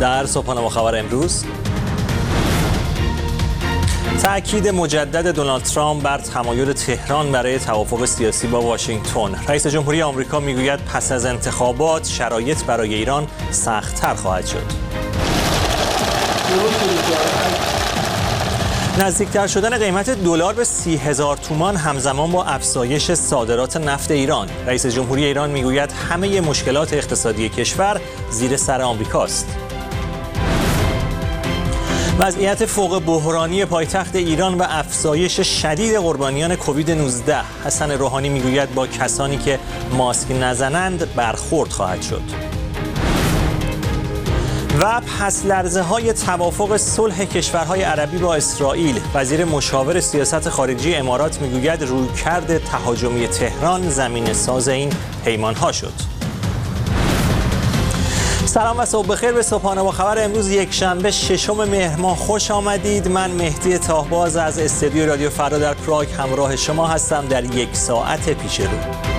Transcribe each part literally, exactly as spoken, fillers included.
در صبحانه با خبر امروز، تأکید مجدد دونالد ترامپ بر تمایل تهران برای توافق سیاسی با واشنگتن. رئیس جمهوری آمریکا میگوید پس از انتخابات شرایط برای ایران سخت‌تر خواهد شد. نزدیکتر شدن قیمت دلار به سی هزار تومان همزمان با افزایش صادرات نفت ایران. رئیس جمهوری ایران میگوید همه مشکلات اقتصادی کشور زیر سر آمریکاست. وضعیت فوق بحرانی پایتخت ایران و افزایش شدید قربانیان کووید نوزده. حسن روحانی میگوید با کسانی که ماسک نزنند برخورد خواهد شد. و پس لرزه های توافق صلح کشورهای عربی با اسرائیل. وزیر مشاور سیاست خارجی امارات میگوید رویکرد تهاجمی تهران زمین ساز این پیمانها شد. سلام و صبح بخیر به صبحانه با خبر امروز یک شنبه ششم مهر ماه خوش آمدید. من مهدی تاهباز از استودیو رادیو فردا در پراگ همراه شما هستم در یک ساعت پیش رو.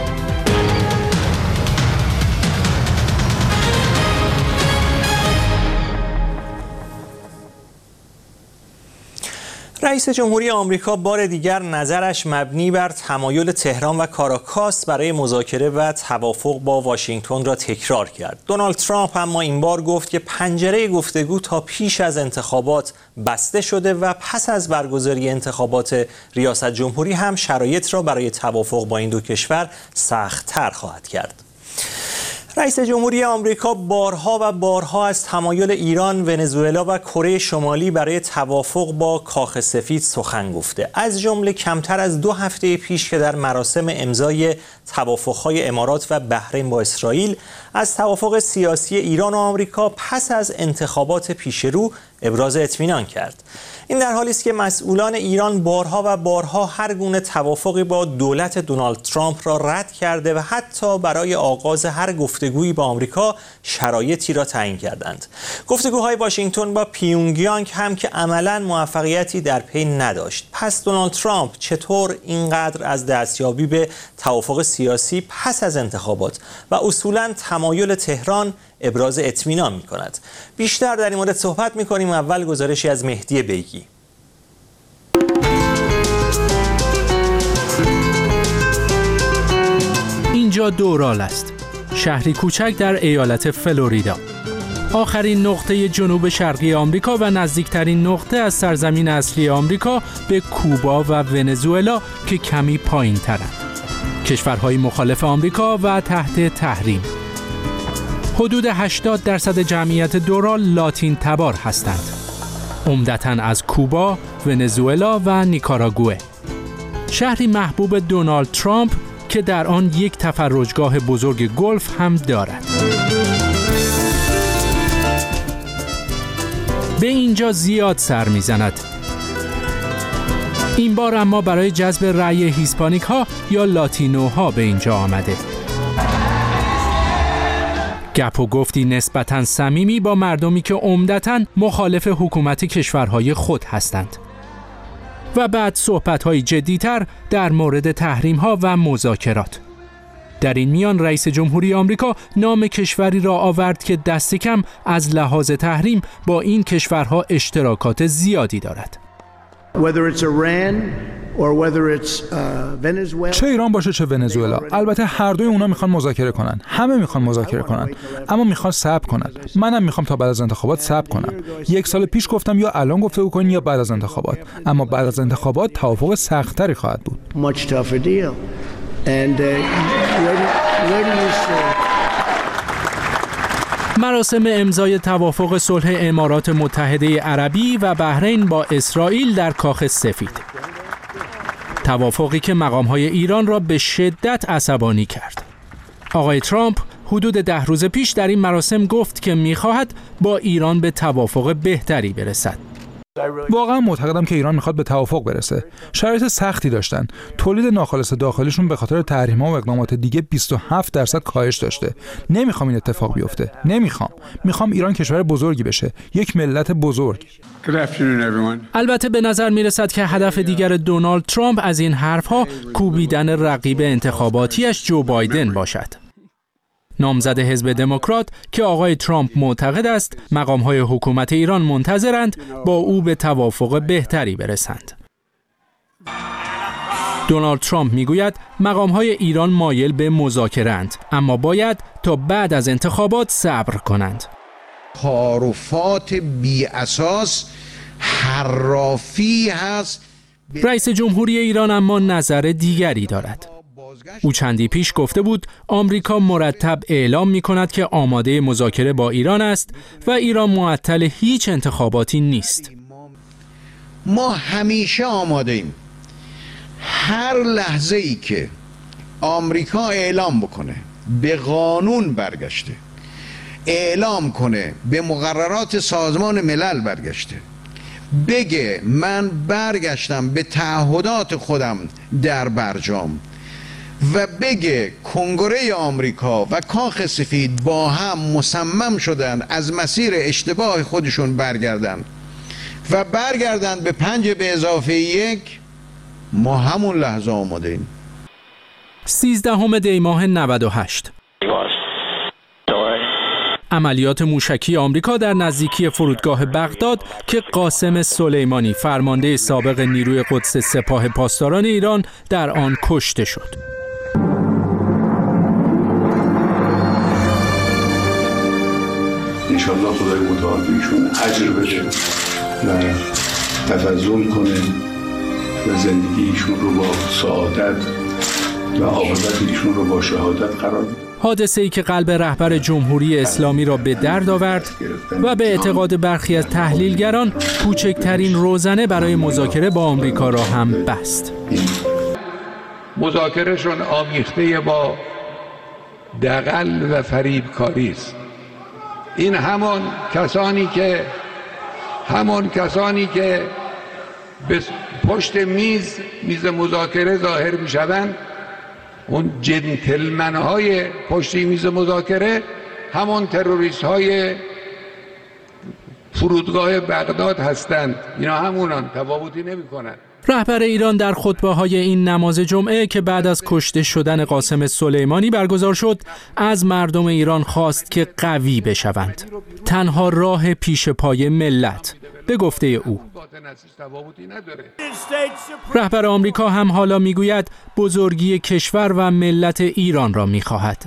رئیس جمهوری آمریکا بار دیگر نظرش مبنی بر تمایل تهران و کاراکاس برای مذاکره و توافق با واشنگتن را تکرار کرد. دونالد ترامپ اما این بار گفت که پنجره گفتگو تا پیش از انتخابات بسته شده و پس از برگزاری انتخابات ریاست جمهوری هم شرایط را برای توافق با این دو کشور سخت‌تر خواهد کرد. رئیس جمهوری آمریکا بارها و بارها از تمایل ایران، ونزوئلا و کره شمالی برای توافق با کاخ سفید سخن گفته. از جمله کمتر از دو هفته پیش که در مراسم امضای توافق‌های امارات و بحرین با اسرائیل از توافق سیاسی ایران و آمریکا پس از انتخابات پیشرو ابراز اطمینان کرد. این در حالی است که مسئولان ایران بارها و بارها هر گونه توافقی با دولت دونالد ترامپ را رد کرده و حتی برای آغاز هر گفتگویی با آمریکا شرایطی را تعیین کردند. گفتگوهای واشنگتن با پیونگیانگ هم که عملاً موفقیتی در پی نداشت. پس دونالد ترامپ چطور اینقدر از دستیابی به توافق سیاسی پس از انتخابات و اصولاً تمایل تهران ابراز اطمینان می کند؟ بیشتر در این مورد صحبت می کنیم. اول گزارشی از مهدی بیگی. اینجا دورال است، شهری کوچک در ایالت فلوریدا. آخرین نقطه جنوب شرقی آمریکا و نزدیکترین نقطه از سرزمین اصلی آمریکا به کوبا و ونزوئلا که کمی پایین ترند. کشورهای مخالف آمریکا و تحت تحریم. حدود هشتاد درصد جمعیت دورال لاتین تبار هستند. عمدتاً از کوبا، ونزوئلا و نیکاراگوئه. شهری محبوب دونالد ترامپ که در آن یک تفرجگاه بزرگ گلف هم دارد. به اینجا زیاد سر میزند. این بار اما برای جذب رأی هیسپانیک ها یا لاتینوها به اینجا آمده. گپ و گفتی نسبتاً صمیمی با مردمی که عمدتاً مخالف حکومت کشورهای خود هستند. و بعد صحبت‌های جدی‌تر در مورد تحریم‌ها و مذاکرات. در این میان رئیس جمهوری آمریکا نام کشوری را آورد که دست کم از لحاظ تحریم با این کشورها اشتراکات زیادی دارد. چه ایران باشه چه ونزوئلا، البته هر دوی اونا میخوان مذاکره کنن. همه میخوان مذاکره کنن، اما میخوان صبر کنن. منم میخوام تا بعد از انتخابات صبر کنم. یک سال پیش گفتم یا الان گفتگو کنین یا بعد از انتخابات، اما بعد از انتخابات توافق سخت‌تری خواهد بود. مراسم امضای توافق صلح امارات متحده عربی و بحرین با اسرائیل در کاخ سفید. توافقی که مقام‌های ایران را به شدت عصبانی کرد. آقای ترامپ حدود ده روز پیش در این مراسم گفت که می‌خواهد با ایران به توافق بهتری برسد. واقعا معتقدم که ایران میخواد به توافق برسه. شرایط سختی داشتن. تولید ناخالص داخلیشون به خاطر تحریم‌ها و اقدامات دیگه بیست و هفت درصد کاهش داشته. نمیخوام این اتفاق بیفته. نمیخوام. میخوام ایران کشور بزرگی بشه. یک ملت بزرگ. البته به نظر میرسد که هدف دیگر دونالد ترامپ از این حرف‌ها کوبیدن رقیب انتخاباتیش جو بایدن باشد. نامزد حزب دموکرات که آقای ترامپ معتقد است مقام‌های حکومت ایران منتظرند با او به توافق بهتری برسند. دونالد ترامپ میگوید مقام‌های ایران مایل به مذاکره‌اند، اما باید تا بعد از انتخابات صبر کنند. تعارفات بی اساس حرافی هست. رئیس جمهوری ایران اما نظر دیگری دارد. او چندی پیش گفته بود آمریکا مرتب اعلام می کند که آماده مذاکره با ایران است و ایران معطل هیچ انتخاباتی نیست. ما همیشه آماده ایم. هر لحظه ای که آمریکا اعلام بکنه به قانون برگشته، اعلام کنه به مقررات سازمان ملل برگشته، بگه من برگشتم به تعهدات خودم در برجام و بگه کنگره آمریکا و کاخ سفید با هم مصمم شدن از مسیر اشتباه خودشون برگردن و برگردن به پنج به اضافه یک، ما همون لحظه آماده ایم. سیزدهم دی ماه نود و هشت عملیات موشکی آمریکا در نزدیکی فرودگاه بغداد که قاسم سلیمانی فرمانده سابق نیروی قدس سپاه پاسداران ایران در آن کشته شد. انشالله خدای متعال ایشون اجر بده و تفضل کنه و زندگی ایشون رو با سعادت و عاقبت ایشون رو با شهادت قرار بده. حادثه‌ای که قلب رهبر جمهوری اسلامی را به درد آورد و به اعتقاد برخی از تحلیلگران کوچکترین روزنه برای مذاکره با آمریکا را هم بست. مذاکرهشون آمیخته با دغل و فریبکاری است. این همان کسانی که همان کسانی که به پشت میز میز مذاکره ظاهر میشوند، اون جنتلمن های پشت میز مذاکره همون تروریست های فرودگاه بغداد هستند. اینا همونان، تفاوتی نمی کنند. رهبر ایران در خطبه‌های این نماز جمعه که بعد از کشته شدن قاسم سلیمانی برگزار شد از مردم ایران خواست که قوی بشوند. تنها راه پیش پای ملت به گفته او. رهبر آمریکا هم حالا میگوید بزرگی کشور و ملت ایران را میخواهد.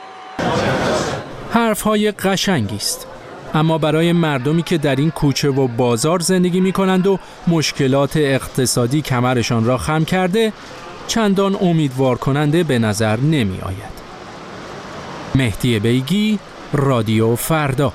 حرف‌های قشنگی است، اما برای مردمی که در این کوچه و بازار زندگی می‌کنند و مشکلات اقتصادی کمرشان را خم کرده، چندان امیدوار کننده به نظر نمی آید. مهدی بیگی، رادیو فردا.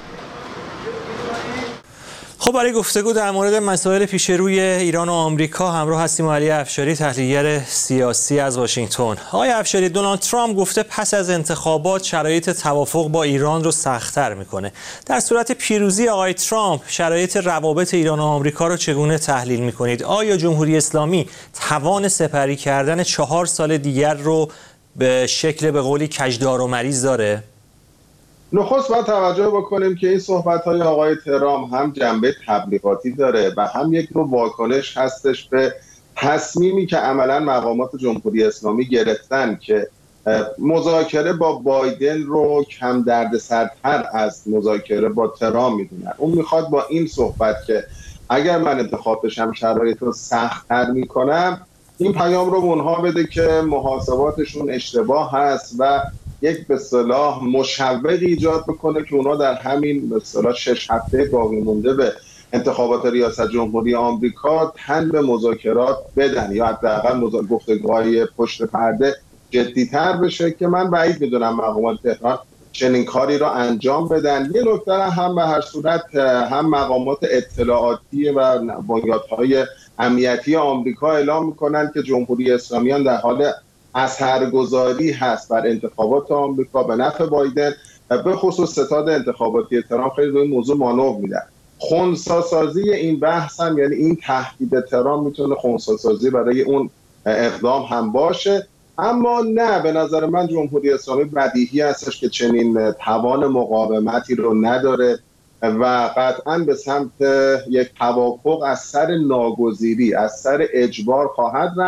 خب برای گفتگو در مورد مسائل پیش روی ایران و آمریکا همراه هستیم با علی افشاری، تحلیلگر سیاسی از واشنگتن. آقای افشاری، دونالد ترامپ گفته پس از انتخابات شرایط توافق با ایران رو سخت‌تر میکنه. در صورت پیروزی آقای ترامپ شرایط روابط ایران و آمریکا رو چگونه تحلیل میکنید؟ آیا جمهوری اسلامی توان سپری کردن چهار سال دیگر رو به شکل به قولی کجدار و مریض داره؟ نخست باید توجه بکنیم که این صحبت‌های آقای ترامپ هم جنبه تبلیغاتی داره و هم یک نوع واکنش هستش به تصمیمی که عملاً مقامات جمهوری اسلامی گرفتن که مذاکره با بایدن رو کم دردسرتر از مذاکره با ترامپ میدونن. اون میخواد با این صحبت که اگر من انتخاب بشم شرایط رو سخت‌تر میکنم، این پیام رو به اونها بده که محاسباتشون اشتباه هست و یک به اصطلاح مشوقی ایجاد بکنه که اونا در همین به اصطلاح شش هفته باقی مونده به انتخابات ریاست جمهوری آمریکا تن به مذاکرات بدن یا حداقل گفتگوهای پشت پرده جدی‌تر بشه که من بعید میدونم مقامات تهران چنین کاری را انجام بدن. یه نکته هم به هر صورت هم مقامات اطلاعاتی و بنیادهای امنیتی آمریکا اعلام میکنن که جمهوری اسلامی در حال اثرگذاری هست بر انتخابات آمریکا به نفع بایدن و به خصوص ستاد انتخاباتی ترامپ خیلی روی این موضوع مانور میدن. خنثی‌سازی این بحث هم یعنی این تهدید ترامپ میتونه خنثی‌سازی برای اون اقدام هم باشه، اما نه، به نظر من جمهوری اسلامی بدیهی هستش که چنین توان مقاومتی رو نداره و قطعاً به سمت یک توافق از سر ناگزیری، از سر اجبار خواهد رفت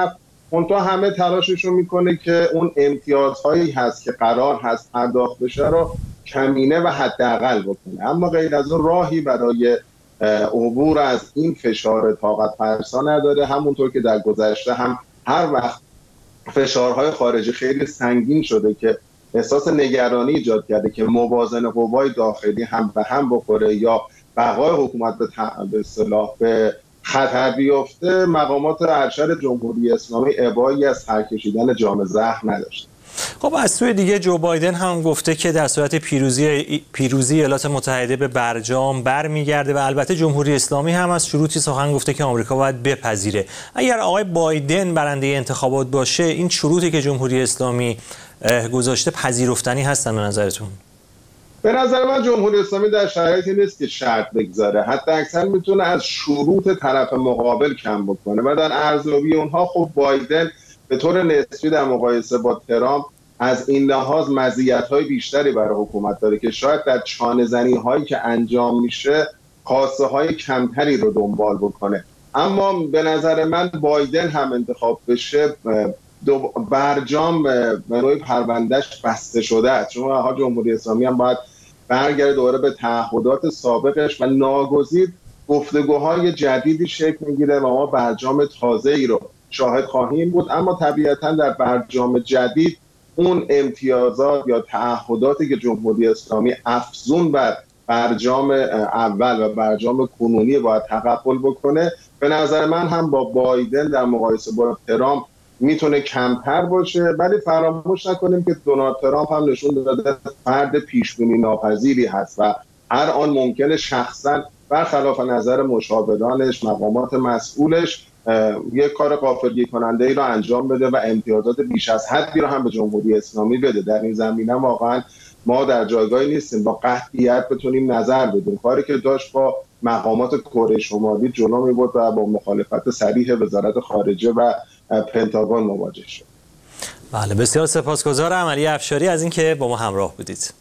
منتها همه تلاششون میکنه که اون امتیازهایی هست که قرار هست پرداخت بشه رو کمینه و حداقل بکنه. اما غیر از اون راهی برای عبور از این فشار طاقت فرسا نداره. همونطور که در گذشته هم هر وقت فشارهای خارجی خیلی سنگین شده که احساس نگرانی ایجاد کرده که موازنه قوای داخلی هم به هم بخوره یا بقای حکومت به اصطلاح به خطر بیفته، مقامات ارشد جمهوری اسلامی ابایی از سرکشیدن جام زهر نداشته. خب از سوی دیگه جو بایدن هم گفته که در صورت پیروزی پیروزی ایالات متحده به برجام برمیگرده و البته جمهوری اسلامی هم از شروطی سخن گفته که آمریکا باید بپذیره. اگر آقای بایدن برنده انتخابات باشه، این شروطی که جمهوری اسلامی گذاشته پذیرفتنی هستن به نظرتون؟ به نظر من جمهوری اسلامی در شرایطی نیست که شرط بگذاره، حتی اکثر میتونه از شروط طرف مقابل کم بکنه و در ارزیابی اونها خب بایدن به طور نسبی در مقایسه با ترامپ از این لحاظ مزیت‌های بیشتری برای حکومت داره که شاید در چانه‌زنی‌هایی که انجام میشه خواسته‌های کمتری رو دنبال بکنه. اما به نظر من بایدن هم انتخاب بشه، برجام به نوعی پروندهش بسته شده است، چون ها جمهوری اسلامی هم باید برگرده دوباره به تعهدات سابقش و ناگزیر گفتگوهای جدیدی شکل میگیره و ما برجام تازه‌ای رو شاهد خواهیم بود. اما طبیعتاً در برجام جدید اون امتیازات یا تعهداتی که جمهوری اسلامی افزون بر برجام اول و برجام کنونی باید تقبل بکنه، به نظر من هم با بایدن در مقایسه با ترامپ میتونه کمتر باشه. ولی فراموش نکنیم که دونالد ترامپ هم نشون داده فرد پیشبینی ناپذیری هست و هر آن ممکنه شخصا برخلاف نظر مشاورانش، مقامات مسئولش، یک کار غافلگیر کننده ای رو انجام بده و امتیازات بیش از حدی رو هم به جمهوری اسلامی بده. در این زمینه واقعا ما در جایگاهی نیستیم با قطعیت بتونیم نظر بدیم. کاری که داشت با مقامات کره شمالی جلو می برد و با مخالفت صریح وزارت خارجه و پنتاگون مواجه شد. بله، بسیار سپاسگزارم علی افشاری از اینکه با ما همراه بودید.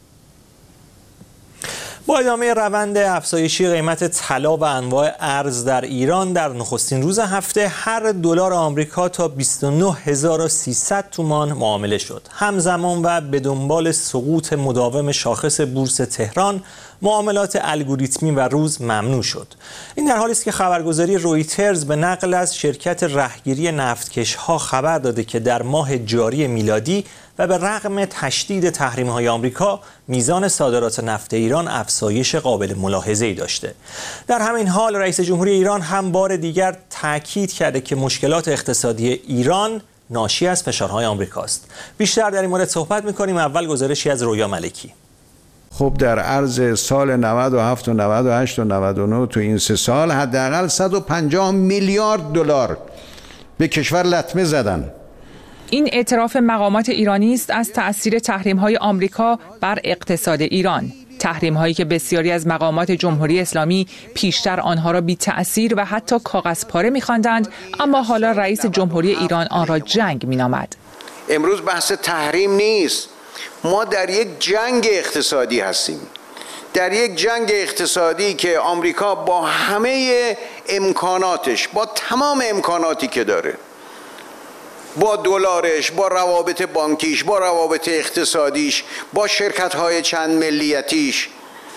با ادامه روند افزایشی قیمت طلا و انواع ارز در ایران، در نخستین روز هفته هر دلار آمریکا تا بیست و نه هزار و سیصد تومان معامله شد. همزمان و به دنبال سقوط مداوم شاخص بورس تهران، معاملات الگوریتمی و روز ممنوع شد. این در حالی است که خبرگزاری رویترز به نقل از شرکت رهگیری نفتکش‌ها خبر داده که در ماه جاری میلادی و به رغم تشدید تحریم‌های آمریکا، میزان صادرات نفت ایران افزایش قابل ملاحظه‌ای داشته. در همین حال رئیس جمهوری ایران هم بار دیگر تاکید کرده که مشکلات اقتصادی ایران ناشی از فشارهای آمریکاست. بیشتر در این مورد صحبت می‌کنیم. اول گزارشی از رویا ملکی. خب در عرض سال نود و هفت و نود و هشت و نود و نه تو این سه سال حداقل صد و پنجاه میلیارد دلار به کشور لطمه زدن. این اعتراف مقامات ایرانی است از تأثیر تحریم‌های آمریکا بر اقتصاد ایران. تحریم‌هایی که بسیاری از مقامات جمهوری اسلامی پیشتر آنها را بی تأثیر و حتی کاغذپاره می‌خواندند، اما حالا رئیس جمهوری ایران آن را جنگ می‌نامد. امروز بحث تحریم نیست. ما در یک جنگ اقتصادی هستیم، در یک جنگ اقتصادی که آمریکا با همه امکاناتش، با تمام امکاناتی که داره، با دلارش، با روابط بانکیش، با روابط اقتصادیش، با شرکت‌های چند ملیتیش،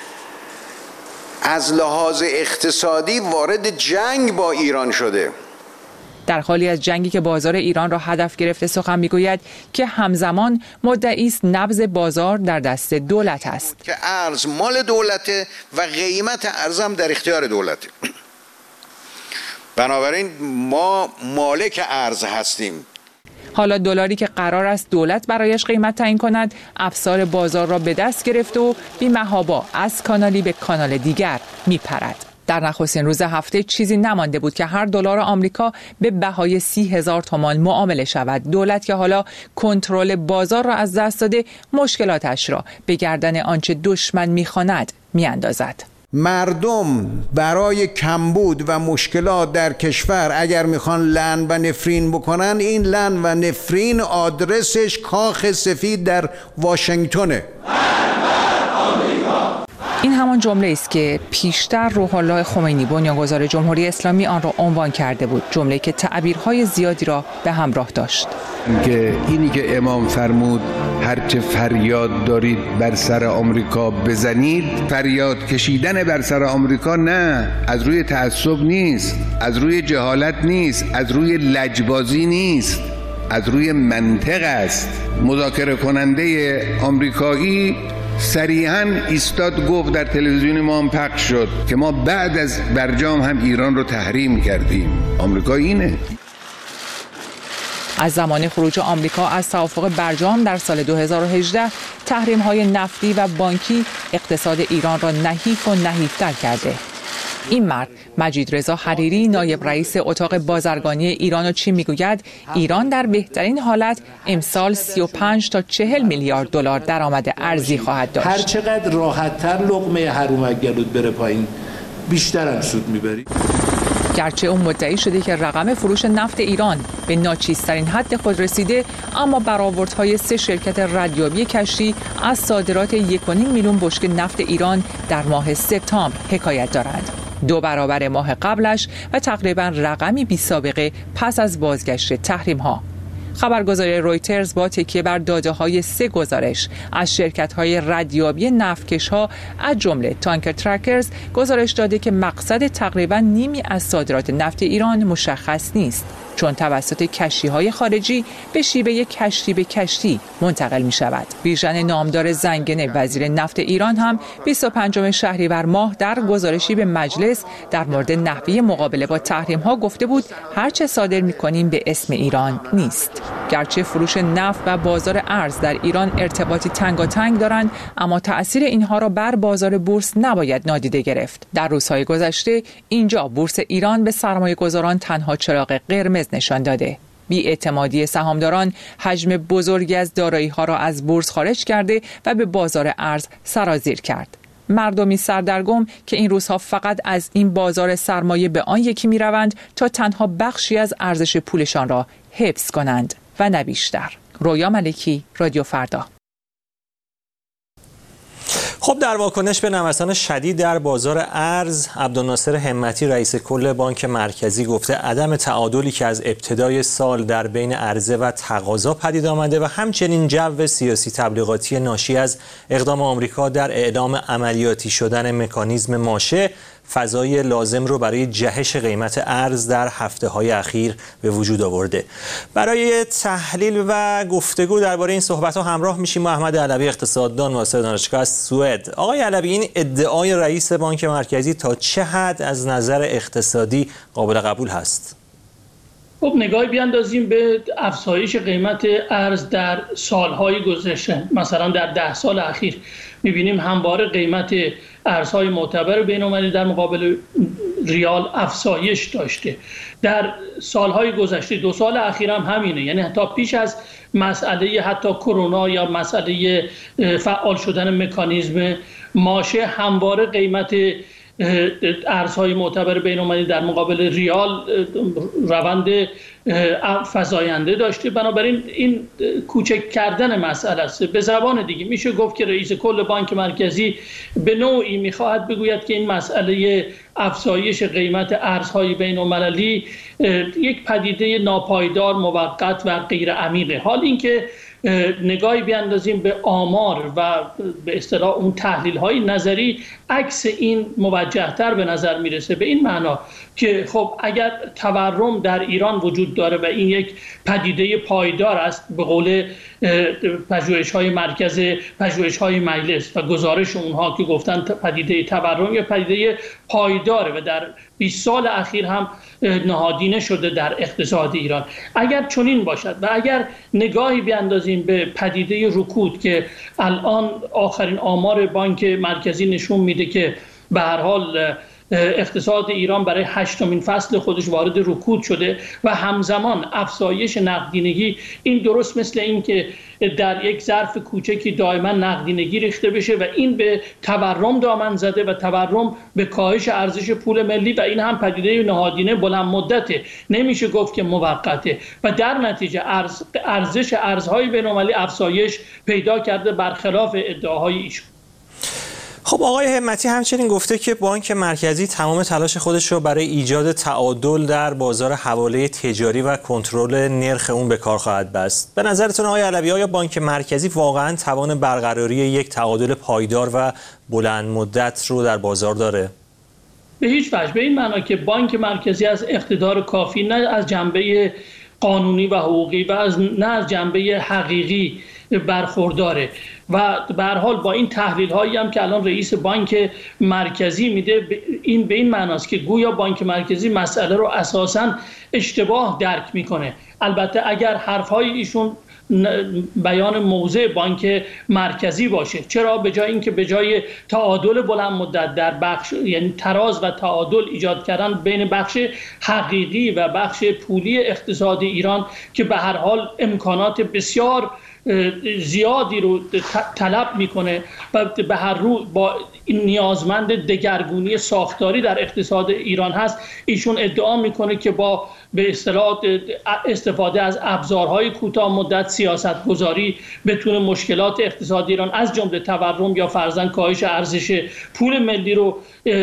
از لحاظ اقتصادی وارد جنگ با ایران شده. در حالی از جنگی که بازار ایران را هدف گرفته سخن میگوید که همزمان مدعی است نبض بازار در دست دولت است. که ارز مال دولته و قیمت ارز هم در اختیار دولته. بنابراین ما مالک ارز هستیم. حالا دلاری که قرار است دولت برایش قیمت تعیین کند، افسار بازار را به دست گرفته و بی‌محابا از کانالی به کانال دیگر میپرد. در نخستین روز هفته چیزی نمانده بود که هر دلار آمریکا به بهای سی هزار تومان معامله شود. دولت که حالا کنترل بازار را از دست داده، مشکلاتش را به گردن آنچه دشمن می‌خواند می‌اندازد. مردم برای کمبود و مشکلات در کشور اگر میخوان لعن و نفرین بکنن، این لعن و نفرین آدرسش کاخ سفید در واشنگتنه. این همان جمله است که پیشتر روح الله خمینی بنیانگذار جمهوری اسلامی آن را عنوان کرده بود، جمله‌ای که تعبیرهای زیادی را به همراه داشت. که اینی که امام فرمود هرچه فریاد دارید بر سر آمریکا بزنید، فریاد کشیدن بر سر آمریکا نه، از روی تعصب نیست، از روی جهالت نیست، از روی لجبازی نیست، از روی منطق است. مذاکره کننده آمریکایی صریحاً ایستاد گفت، در تلویزیون ما هم پخش شد که ما بعد از برجام هم ایران رو تحریم کردیم. آمریکا اینه. از زمان خروج آمریکا از توافق برجام در سال دو هزار و هجده، تحریم‌های نفتی و بانکی اقتصاد ایران را نحیف و نحیفتر کرده. این مرد مجید رضا حریری، نایب رئیس اتاق بازرگانی ایران و چین، میگوید ایران در بهترین حالت امسال سی و پنج تا چهل میلیارد دلار درآمد ارزی خواهد داشت. هر چقدر راحت‌تر لقمه حرومک گلوت بره پایین، بیشتر هم سود میبری. گرچه اون مدعی شده که رقم فروش نفت ایران به ناچیزترین حد خود رسیده، اما برآوردهای سه شرکت ردیابی کشتی از صادرات یک و نیم میلیون بشکه نفت ایران در ماه سپتامبر حکایت دارند. دو برابر ماه قبلش و تقریباً رقمی بی سابقه پس از بازگشت تحریم‌ها. خبرگزاری رویترز با تکیه بر داده‌های سه گزارش از شرکت‌های ردیابی نفتکش‌ها از جمله تانکر ترکرز گزارش داده که مقصد تقریباً نیمی از صادرات نفت ایران مشخص نیست، چون توسط کشتی‌های خارجی به شیوه کشتی به کشتی منتقل می‌شود. بیژن نامدار زنگنه وزیر نفت ایران هم بیست و پنجم شهریور ماه در گزارشی به مجلس در مورد نحوه مقابله با تحریم‌ها گفته بود هر چه صادر می‌کنیم به اسم ایران نیست. گرچه فروش نفت و بازار ارز در ایران ارتباطی تنگاتنگ دارند، اما تأثیر اینها را بر بازار بورس نباید نادیده گرفت. در روزهای گذشته اینجا بورس ایران به سرمایه‌گذاران تنها چراغ قرمز نشان داده. بی‌اعتمادی سهامداران حجم بزرگی از دارایی‌ها را از بورس خارج کرده و به بازار ارز سرازیر کرد. مردمی سردرگم که این روزها فقط از این بازار سرمایه به آن یکی می‌روند تا تنها بخشی از ارزش پولشان را حفظ کنند و نه بیشتر. رویا ملکی، رادیو فردا. خب در واکنش به نوسان شدید در بازار ارز، عبدالناصر همتی رئیس کل بانک مرکزی گفته عدم تعادلی که از ابتدای سال در بین عرضه و تقاضا پدید آمده و همچنین جو سیاسی تبلیغاتی ناشی از اقدام آمریکا در اعلام عملیاتی شدن مکانیزم ماشه فضای لازم رو برای جهش قیمت ارز در هفته‌های اخیر به وجود آورده. برای تحلیل و گفتگو درباره این صحبت‌ها همراه میشیم با احمد علوی، اقتصاددان واسطه دانشگاه از سوئد. آقای علوی، این ادعای رئیس بانک مرکزی تا چه حد از نظر اقتصادی قابل قبول هست؟ خب نگاهی بیاندازیم به افزایش قیمت ارز در سالهای گذشته. مثلا در ده سال اخیر می‌بینیم همواره قیمت ارزهای معتبر بین‌المللی در مقابل ریال افزایش داشته. در سالهای گذشته، دو سال اخیر هم همینه، یعنی حتی پیش از مسئله حتی کرونا یا مسئله فعال شدن مکانیزم ماشه، همواره قیمت ارزهای معتبر بین‌المللی در مقابل ریال روند فزاینده داشته. بنابراین این کوچک کردن مسئله است. به زبان دیگه میشه گفت که رئیس کل بانک مرکزی به نوعی میخواهد بگوید که این مسئله افزایش قیمت ارزهای بین‌المللی یک پدیده ناپایدار، موقت و غیر عمیقه. حال اینکه نگاهی بیاندازیم به آمار و به اصطلاح اون تحلیل‌های نظری، عکس این موجه‌تر به نظر میرسه، به این معنا که خب اگر تورم در ایران وجود داره و این یک پدیده پایدار است، به قول پژوهش‌های مرکز پژوهش‌های مجلس و گزارش اونها که گفتن پدیده تورم یا پدیده پایداره و در بیست سال اخیر هم نهادینه شده در اقتصاد ایران، اگر چنین باشد و اگر نگاهی بیاندازیم به پدیده رکود که الان آخرین آمار بانک مرکزی نشون میده که به هر حال اقتصاد ایران برای هشتمین فصل خودش وارد رکود شده و همزمان افزایش نقدینگی، این درست مثل این که در یک ظرف کوچکی دائما نقدینگی ریخته بشه و این به تورم دامن زده و تورم به کاهش ارزش پول ملی و این هم پدیده نهادینه بلند مدته، نمیشه گفت که موقته و در نتیجه ارز ارزش ارزهای بین‌المللی افزایش پیدا کرده برخلاف ادعاهای ایشون. خب آقای همتی همچنین گفته که بانک مرکزی تمام تلاش خودش رو برای ایجاد تعادل در بازار حواله تجاری و کنترل نرخ اون به کار خواهد بست. به نظرتون آقای علوی آیا بانک مرکزی واقعا توان برقراری یک تعادل پایدار و بلند مدت رو در بازار داره؟ به هیچ وجه، به این معنا که بانک مرکزی از اقتدار کافی نه از جنبه قانونی و حقوقی و از نه از جنبه حقیقی برخورداره و به هر حال با این تحلیل هایی هم که الان رئیس بانک مرکزی میده، این به این معناست که گویا بانک مرکزی مسئله رو اساساً اشتباه درک میکنه. البته اگر حرف های ایشون بیان موضع بانک مرکزی باشه، چرا به جای اینکه به جای تعادل بلند مدت در بخش یعنی تراز و تعادل ایجاد کردن بین بخش حقیقی و بخش پولی اقتصاد ایران که به هر حال امکانات بسیار زیادی رو طلب میکنه و به هر رو با نیازمند دگرگونی ساختاری در اقتصاد ایران هست، ایشون ادعا میکنه که با به اصطلاح استفاده از ابزارهای کوتاه مدت سیاست گذاری بتونه مشکلات اقتصادی ایران از جمله تورم یا فرضاً کاهش ارزش پول ملی رو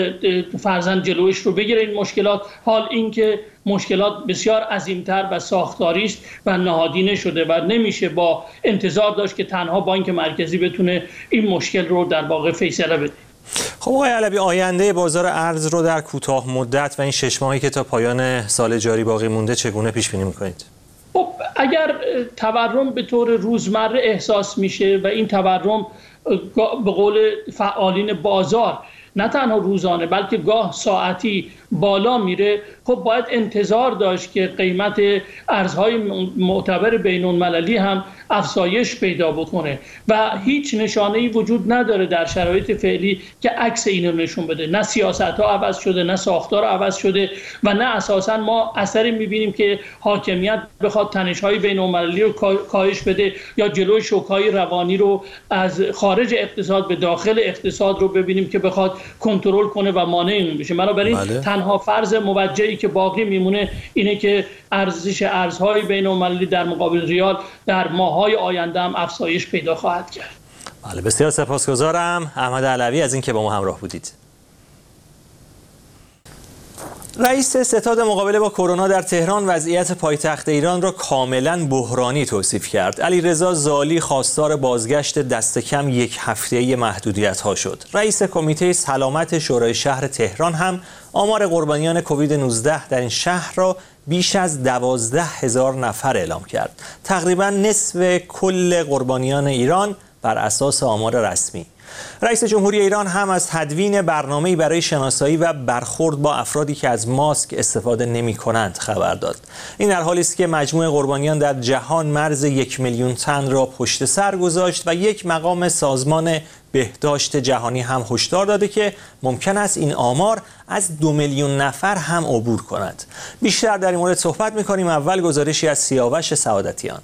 فرضاً جلوش رو بگیره. این مشکلات حال اینکه مشکلات بسیار عظیمتر و ساختاری است و نهادینه شده و نمیشه با انتظار داشت که تنها بانک مرکزی بتونه این مشکل رو در واقع فیصله بده. خب آقای علوی، آینده بازار ارز رو در کوتاه مدت و این شش ماهی که تا پایان سال جاری باقی مونده چگونه پیش بینی می‌کنید؟ خب اگر تورم به طور روزمره احساس میشه و این تورم به قول فعالین بازار نه تنها روزانه بلکه گاه ساعتی بالا میره، خب باید انتظار داشت که قیمت ارزهای معتبر بین‌المللی هم افزایش پیدا بکنه و هیچ نشانه‌ای وجود نداره در شرایط فعلی که عکس این رو نشون بده. نه سیاست‌ها عوض شده، نه ساختار عوض شده و نه اساساً ما اثری می‌بینیم که حاکمیت بخواد تنش‌های بین‌المللی رو کاهش بده یا جلوی شوک‌های روانی رو از خارج اقتصاد به داخل اقتصاد رو ببینیم که بخواد کنترل کنه و مانع این بشه. بنابراین بله. تنها فرض موجهی که باقی میمونه اینه که ارزش ارزهای بین‌المللی در مقابل ریال در ماه‌های آینده هم افزایش پیدا خواهد کرد. بله، بسیار سپاسگزارم احمد علوی از اینکه با ما همراه بودید. رئیس ستاد مقابله با کرونا در تهران وضعیت پایتخت ایران را کاملا بحرانی توصیف کرد. علیرضا زالی خواستار بازگشت دست کم یک هفته‌ای محدودیت‌ها شد. رئیس کمیته سلامت شورای شهر تهران هم آمار قربانیان کووید نوزده در این شهر را بیش از دوازده هزار نفر اعلام کرد. تقریبا نصف کل قربانیان ایران بر اساس آمار رسمی. رئیس جمهوری ایران هم از تدوین برنامه‌ای برای شناسایی و برخورد با افرادی که از ماسک استفاده نمی‌کنند خبر داد. این در حالی است که مجموع قربانیان در جهان مرز یک میلیون تن را پشت سر گذاشت و یک مقام سازمان بهداشت جهانی هم هشدار داده که ممکن است این آمار از دو میلیون نفر هم عبور کند. بیشتر در این مورد صحبت می‌کنیم. اول گزارشی از سیاوش سعادتیان.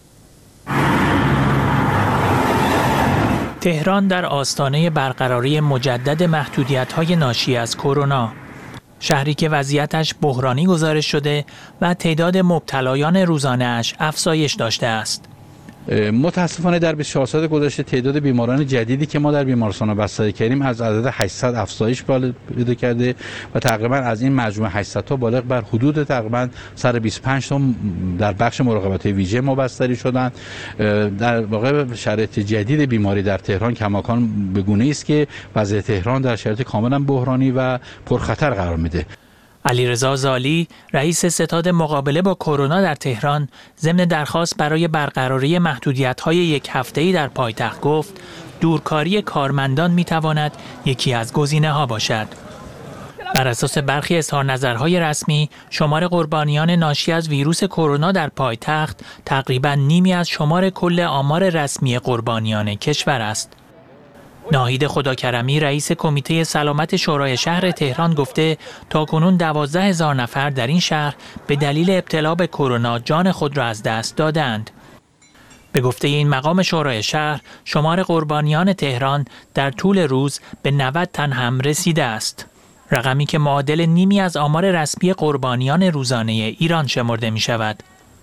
تهران در آستانه برقراری مجدد محدودیت‌های ناشی از کرونا. شهری که وضعیتش بحرانی گزارش شده و تعداد مبتلایان روزانه‌اش افزایش داشته است. متاسفانه در بیست و چهار ساعت گذشته تعداد بیماران جدیدی که ما در بیمارستان بستری کردیم از عدد هشتصد افزایش پیدا کرده و تقریبا از این مجموع هشتصد تا بالغ بر حدود تقریبا صد و بیست و پنج تا در بخش مراقبت ویژه ما بستری شدند. در واقع شرایط جدید بیماری در تهران کماکان به گونه‌ای است که وضع تهران در شرایط کاملا بحرانی و پرخطر قرار میده. علیرضا زالی، رئیس ستاد مقابله با کرونا در تهران، ضمن درخواست برای برقراری محدودیت‌های یک هفته‌ای در پایتخت گفت: دورکاری کارمندان می‌تواند یکی از گزینه‌ها باشد. بر اساس برخی اظهار نظرهای رسمی، شمار قربانیان ناشی از ویروس کرونا در پایتخت تقریباً نیمی از شمار کل آمار رسمی قربانیان کشور است. ناهید خداکرمی، رئیس کمیته سلامت شورای شهر تهران گفته تاکنون دوازده هزار نفر در این شهر به دلیل ابتلا به کرونا جان خود را از دست دادند. به گفته این مقام شورای شهر، شمار قربانیان تهران در طول روز به نود تن هم رسیده است. رقمی که معادل نیمی از آمار رسمی قربانیان روزانه ایران شمرده می شود.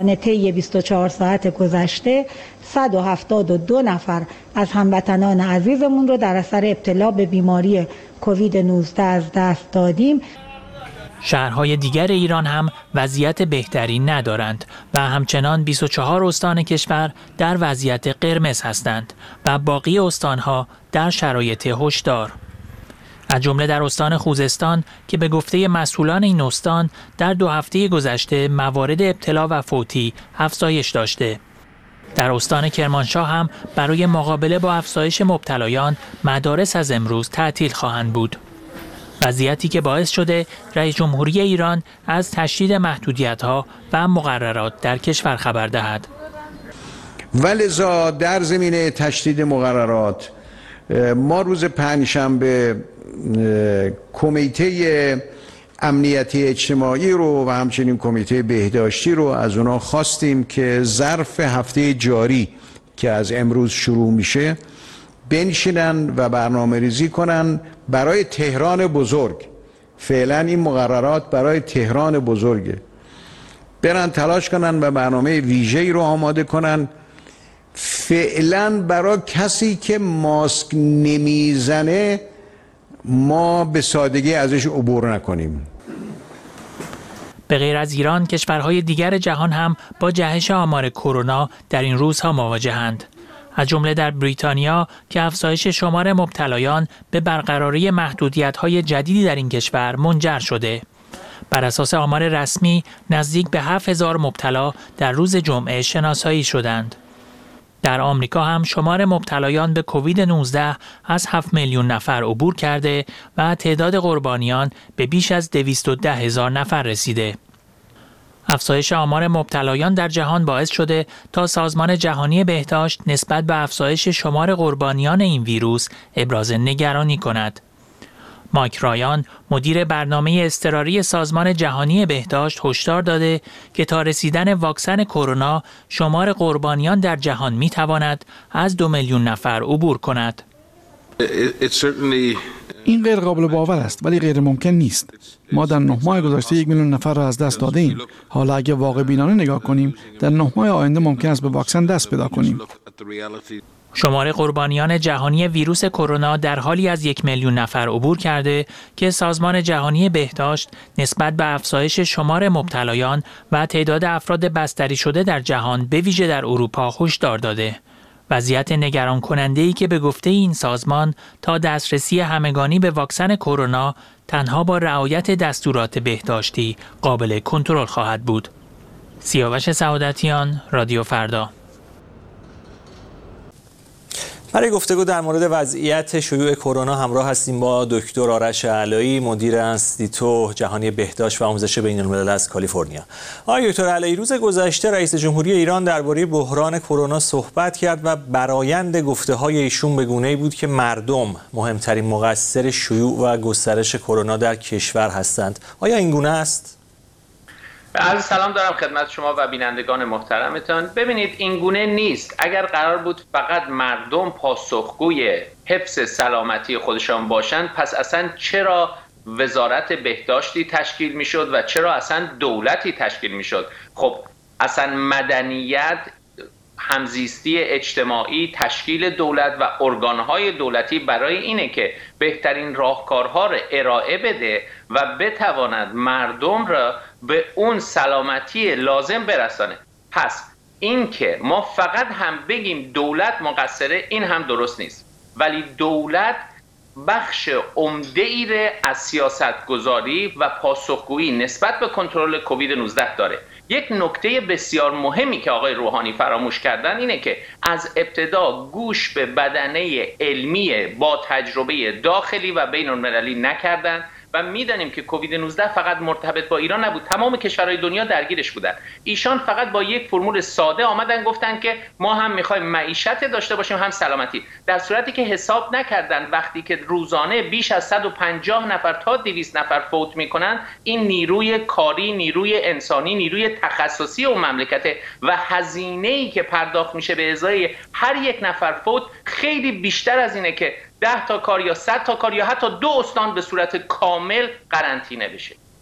طی بیست و چهار ساعت گذشته صد و هفتاد و دو نفر از هموطنان عزیزمون رو در اثر ابتلا به بیماری کووید نوزده از دست دادیم. شهرهای دیگر ایران هم وضعیت بهتری ندارند و همچنان بیست و چهار استان کشور در وضعیت قرمز هستند و باقی استانها در شرایط هشدار. از جمله در استان خوزستان که به گفته مسئولان این استان در دو هفته گذشته موارد ابتلا و فوتی افزایش داشته. در استان کرمانشاه هم برای مقابله با افزایش مبتلایان مدارس از امروز تعطیل خواهند بود. وضعیتی که باعث شده رئیس جمهوری ایران از تشدید محدودیت‌ها و مقررات در کشور خبر دهد. ولذا در زمینه تشدید مقررات ما روز پنجشنبه کمیته امنیتی اجتماعی رو و همچنین کمیته بهداشتی رو از اونا خواستیم که ظرف هفته جاری که از امروز شروع میشه بنشینن و برنامه ریزی کنن برای تهران بزرگ. فعلا این مقررات برای تهران بزرگه. برن تلاش کنن و برنامه ویژه‌ای رو آماده کنن فعلا برای کسی که ماسک نمیزنه ما به سادگی ازش عبور نکنیم. به غیر از ایران کشورهای دیگر جهان هم با جهش آمار کرونا در این روزها مواجهند. از جمله در بریتانیا که افزایش شمار مبتلایان به برقراری محدودیت‌های جدیدی در این کشور منجر شده. بر اساس آمار رسمی نزدیک به هفت هزار مبتلا در روز جمعه شناسایی شدند. در آمریکا هم شمار مبتلایان به کووید نوزده از هفت میلیون نفر عبور کرده و تعداد قربانیان به بیش از دویست و ده هزار نفر رسیده. افزایش آمار مبتلایان در جهان باعث شده تا سازمان جهانی بهداشت نسبت به افزایش شمار قربانیان این ویروس ابراز نگرانی کند. مایک رایان مدیر برنامه اضطراری سازمان جهانی بهداشت هشدار داده که تا رسیدن واکسن کرونا شمار قربانیان در جهان میتواند از دو میلیون نفر عبور کند. این غیر قابل باور است ولی غیر ممکن نیست. ما در نه ماه گذشته یک میلیون نفر را از دست داده ایم. حالا اگه واقع بینانه نگاه کنیم در نه ماه آینده ممکن است به واکسن دست پیدا کنیم. شمار قربانیان جهانی ویروس کرونا در حالی از یک میلیون نفر عبور کرده که سازمان جهانی بهداشت نسبت به افزایش شمار مبتلایان و تعداد افراد بستری شده در جهان به ویژه در اروپا هشدار داده. وضعیت نگران کننده‌ای که به گفته این سازمان تا دسترسی همگانی به واکسن کرونا تنها با رعایت دستورات بهداشتی قابل کنترل خواهد بود. سیاوش سعادتیان، رادیو فردا. برای گفتگو در مورد وضعیت شیوع کرونا همراه هستیم با دکتر آرش علایی، مدیر انستیتو جهانی بهداشت و آموزش بین‌الملل از کالیفرنیا. آقای دکتر علایی، روز گذشته رئیس جمهوری ایران درباره بحران کرونا صحبت کرد و برآیند گفته‌های ایشون به گونه‌ای بود که مردم مهمترین مقصر شیوع و گسترش کرونا در کشور هستند. آیا این گونه است؟ عرض سلام دارم خدمت شما و بینندگان محترمتان. ببینید این گونه نیست. اگر قرار بود فقط مردم پاسخگوی حفظ سلامتی خودشان باشند پس اصلا چرا وزارت بهداشتی تشکیل میشد و چرا اصلا دولتی تشکیل میشد؟ خب اصلا مدنیت، همزیستی اجتماعی، تشکیل دولت و ارگانهای دولتی برای اینه که بهترین راهکارها را ارائه بده و بتواند مردم را به اون سلامتی لازم برسانه. پس این که ما فقط هم بگیم دولت مقصره این هم درست نیست، ولی دولت بخش عمده ای را از سیاست گذاری و پاسخگویی نسبت به کنترل کووید نوزده داره. یک نکته بسیار مهمی که آقای روحانی فراموش کردن اینه که از ابتدا گوش به بدنه علمی با تجربه داخلی و بین المللی نکردن و میدانیم که کووید نوزده فقط مرتبط با ایران نبود، تمام کشورهای دنیا درگیرش بودن. ایشان فقط با یک فرمول ساده آمدن گفتن که ما هم میخوایم معیشت داشته باشیم هم سلامتی، در صورتی که حساب نکردن وقتی که روزانه بیش از صد و پنجاه نفر تا دویست نفر فوت میکنن، این نیروی کاری، نیروی انسانی، نیروی تخصصی اون مملکته و هزینه‌ای که پرداخت میشه به ازای هر یک نفر فوت خیلی بیشتر از اینه که ده تا کار یا صد تا کار یا حتی دو استان به صورت کامل قرنطینه بشه.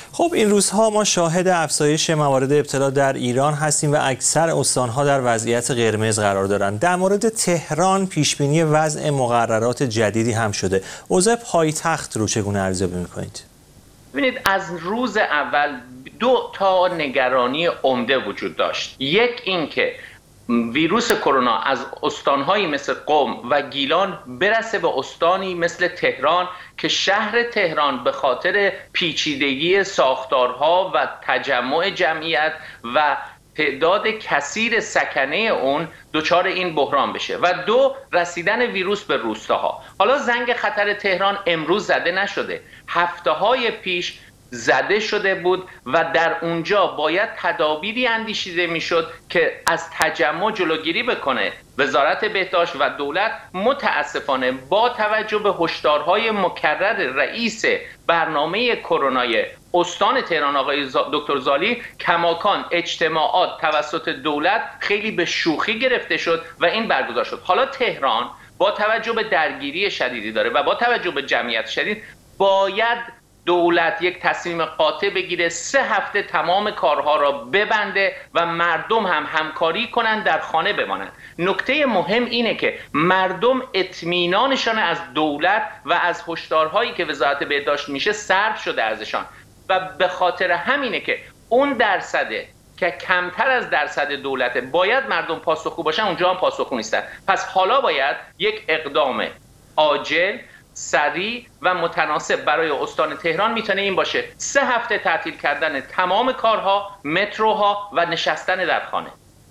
خب این روزها ما شاهد افزایش موارد ابتلا در ایران هستیم و اکثر استانها در وضعیت قرمز قرار دارند. در مورد تهران پیشبینی وضع مقررات جدیدی هم شده. اوضاع پایتخت رو چگونه ارزیابی می‌کنید؟ ببینید، از روز اول دو تا نگرانی عمده وجود داشت. یک این که ویروس کرونا از استانهایی مثل قم و گیلان برسه به استانی مثل تهران که شهر تهران به خاطر پیچیدگی ساختارها و تجمع جمعیت و تعداد کثیر سکنه اون دچار این بحران بشه و دو، رسیدن ویروس به روستاها. حالا زنگ خطر تهران امروز زده نشده، هفته های پیش زده شده بود و در اونجا باید تدابیری اندیشیده میشد که از تجمع جلوگیری بکنه. وزارت بهداشت و دولت متاسفانه با توجه به هشدارهای مکرر رئیس برنامه کرونای استان تهران آقای دکتر زالی کماکان اجتماعات توسط دولت خیلی به شوخی گرفته شد و این برگزار شد. حالا تهران با توجه به درگیری شدیدی داره و با توجه به جمعیت شدید باید دولت یک تصمیم قاطع بگیره، سه هفته تمام کارها را ببنده و مردم هم همکاری کنند، در خانه بمانند. نکته مهم اینه که مردم اطمینانشان از دولت و از هشدارهایی که وزارت بهداشت میشه سلب شده ازشان و به خاطر همینه که اون درصده که کمتر از درصد دولت باید مردم پاسخگو باشن اونجا هم پاسخگو نیستن. پس حالا باید یک اقدام عاجل، سریع و متناسب برای استان تهران میتونه این باشه: سه هفته تعطیل کردن تمام کارها، متروها و نشستن در خانه.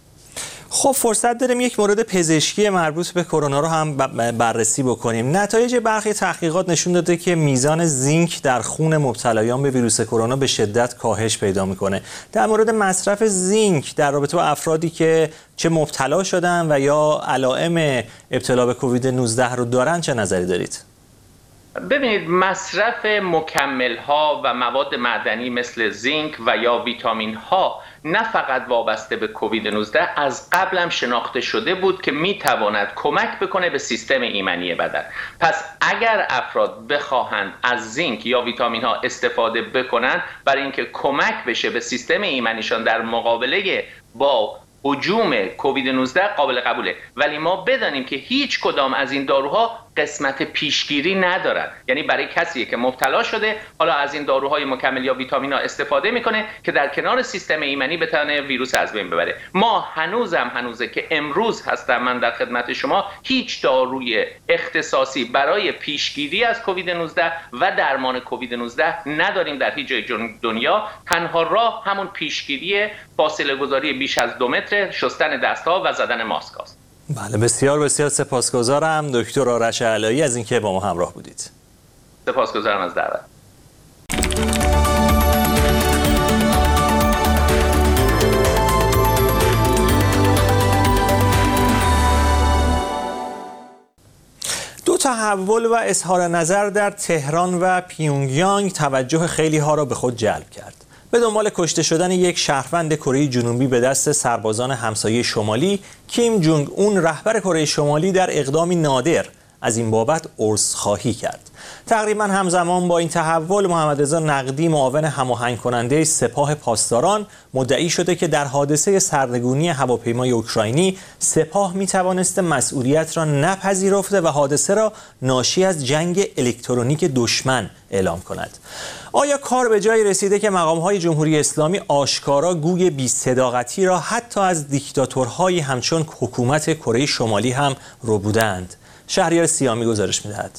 خب فرصت داریم یک مورد پزشکی مربوط به کرونا رو هم بررسی بکنیم. نتایج برخی تحقیقات نشون داده که میزان زینک در خون مبتلایان به ویروس کرونا به شدت کاهش پیدا میکنه. در مورد مصرف زینک در رابطه با افرادی که چه مبتلا شدن و یا علائم ابتلا به کووید نوزده رو دارن چه نظری دارید؟ ببینید، مصرف مکمل ها و مواد معدنی مثل زینک و یا ویتامین ها نه فقط وابسته به کووید نوزده، از قبل هم شناخته شده بود که می تواند کمک بکنه به سیستم ایمنی بدن. پس اگر افراد بخواهند از زینک یا ویتامین ها استفاده بکنند برای اینکه کمک بشه به سیستم ایمنیشان در مقابله با هجوم کووید نوزده، قابل قبوله. ولی ما بدانیم که هیچ کدام از این داروها قسمت پیشگیری ندارد. یعنی برای کسی که مبتلا شده حالا از این داروهای مکمل یا ویتامین ها استفاده میکنه که در کنار سیستم ایمنی بتونه ویروس از بین ببره. ما هنوزم هنوزه که امروز هستم من در خدمت شما، هیچ داروی اختصاصی برای پیشگیری از کووید نوزده و درمان کووید نوزده نداریم در هیچ جای دنیا. تنها راه همون پیشگیری، فاصله گذاری بیش از دو متر، شستن دستها و زدن ماسک است. بله، بسیار بسیار سپاسگزارم دکتر آرش علایی از اینکه با ما همراه بودید. سپاسگزارم از دعوت. دو تحول و اظهار نظر در تهران و پیونگیانگ توجه خیلی ها را به خود جلب کرد. به دنبال کشته شدن یک شهروند کره جنوبی به دست سربازان همسایه شمالی، کیم جونگ اون رهبر کره شمالی در اقدامی نادر از این بابت عذرخواهی کرد. تقریبا همزمان با این تحول، محمد رضا نقدی، معاون هماهنگ کننده سپاه پاسداران، مدعی شده که در حادثه سرنگونی هواپیمای اوکراینی سپاه می توانسته مسئولیت را نپذیرفته و حادثه را ناشی از جنگ الکترونیک دشمن اعلام کند. آیا کار به جایی رسیده که مقام‌های جمهوری اسلامی آشکارا گوی بی‌صداقتی را حتی از دیکتاتورهای همچون حکومت کره شمالی هم ربودند؟ شهریار سیامی گزارش می‌دهد.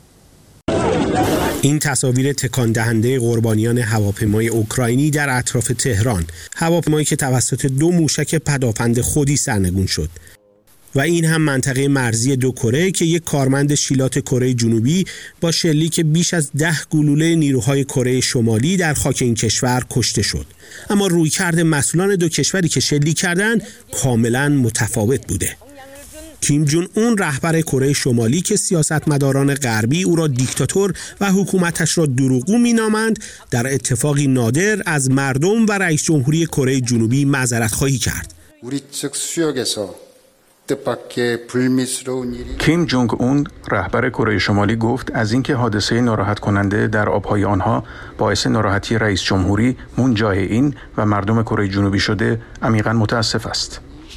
این تصاویر تکان دهنده قربانیان هواپیمای اوکراینی در اطراف تهران، هواپیمایی که توسط دو موشک پدافند خودی سرنگون شد و این هم منطقه مرزی دو کره که یک کارمند شیلات کره جنوبی با شلیک بیش از ده گلوله نیروهای کره شمالی در خاک این کشور کشته شد. اما رویکرد مسئولان دو کشوری که شلیک کردند کاملا متفاوت بوده. کیم جون اون رهبر کره شمالی که سیاستمداران غربی او را دیکتاتور و حکومتش را دروغگو مینامند، در اتفاقی نادر از مردم و رئیس جمهوری کره جنوبی معذرت خواهی کرد. کیم جونگ اون رهبر کره شمالی گفت از اینکه حادثه ناراحت کننده در آبهای آنها باعث ناراحتی رئیس جمهوری مون جای این و مردم کره جنوبی شده عمیقاً متاسف است.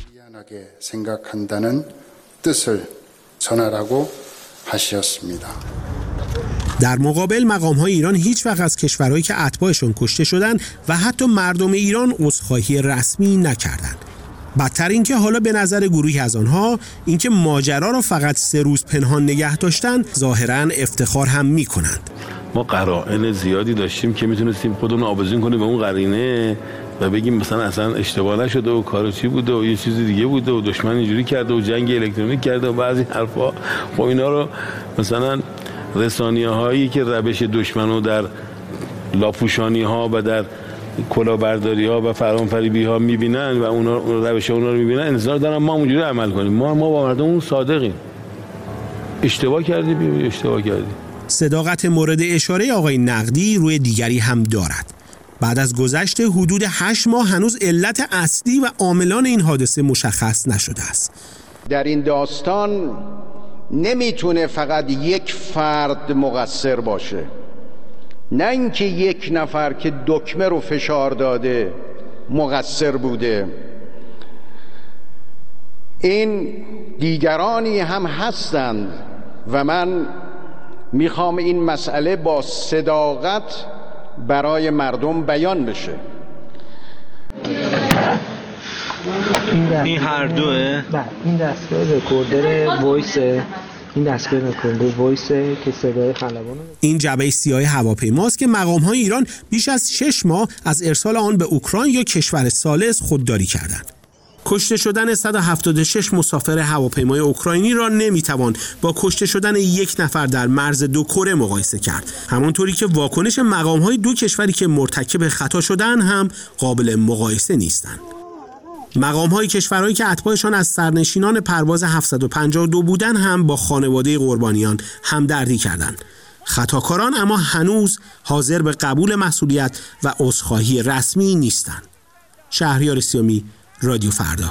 در مقابل مقام‌های ایران هیچ وقت از کشورهایی که اتباعشون کشته شدند و حتی مردم ایران عذرخواهی رسمی نکردند. بدتر این که حالا به نظر گروهی از آنها اینکه ماجرا را فقط سه روز پنهان نگه داشتن ظاهراً افتخار هم می‌کنند. ما قرائن زیادی داشتیم که میتونستیم خودمون آویزون کنیم به اون قرینه و بگیم مثلا اصلا اشتباه نشده و کار چی بوده و یه چیز دیگه بوده و دشمن اینجوری کرده و جنگ الکترونیک کرده و بعضی حرفا. خب اینا رو مثلا رسانیه‌هایی که روش دشمنو در لاپوشانی‌ها و در کلاهبرداری‌ها و فرامفریبی‌ها می‌بینن و اونا روش اونا رو می‌بینن، انتظار دارن ما اونجوری عمل کنیم. ما ما با مردممون صادقیم. اشتباه کردیم، اشتباه کردیم. صداقت مورد اشاره آقای نقدی روی دیگری هم دارد. بعد از گذشت حدود هشت ماه هنوز علت اصلی و عاملان این حادثه مشخص نشده است. در این داستان نمیتونه فقط یک فرد مقصر باشه، نه اینکه یک نفر که دکمه رو فشار داده مقصر بوده. این دیگرانی هم هستند و من میخوام این مسئله با صداقت برای مردم بیان بشه. این هر دوه؟ نه، این دستگاه رکوردر وایس، این دستگاه رکوردر وایس که صدای خلبان. این جعبه سیاه هواپیماست که مقام‌های ایران بیش از شش ماه از ارسال آن به اوکراین یا کشور ثالث خودداری کردند. کشته شدن صد و هفتاد و شش مسافر هواپیمای اوکراینی را نمیتوان با کشته شدن یک نفر در مرز دو کره مقایسه کرد. همانطوری که واکنش مقام‌های دو کشوری که مرتکب خطا شدن هم قابل مقایسه نیستند. مقام‌های کشورهایی که اتباعشان از سرنشینان پرواز هفتصد و پنجاه و دو بودند هم با خانواده قربانیان همدردی کردند. خطاکاران اما هنوز حاضر به قبول مسئولیت و عذرخواهی رسمی نیستند. شهریار سیامی، رادیو فردا.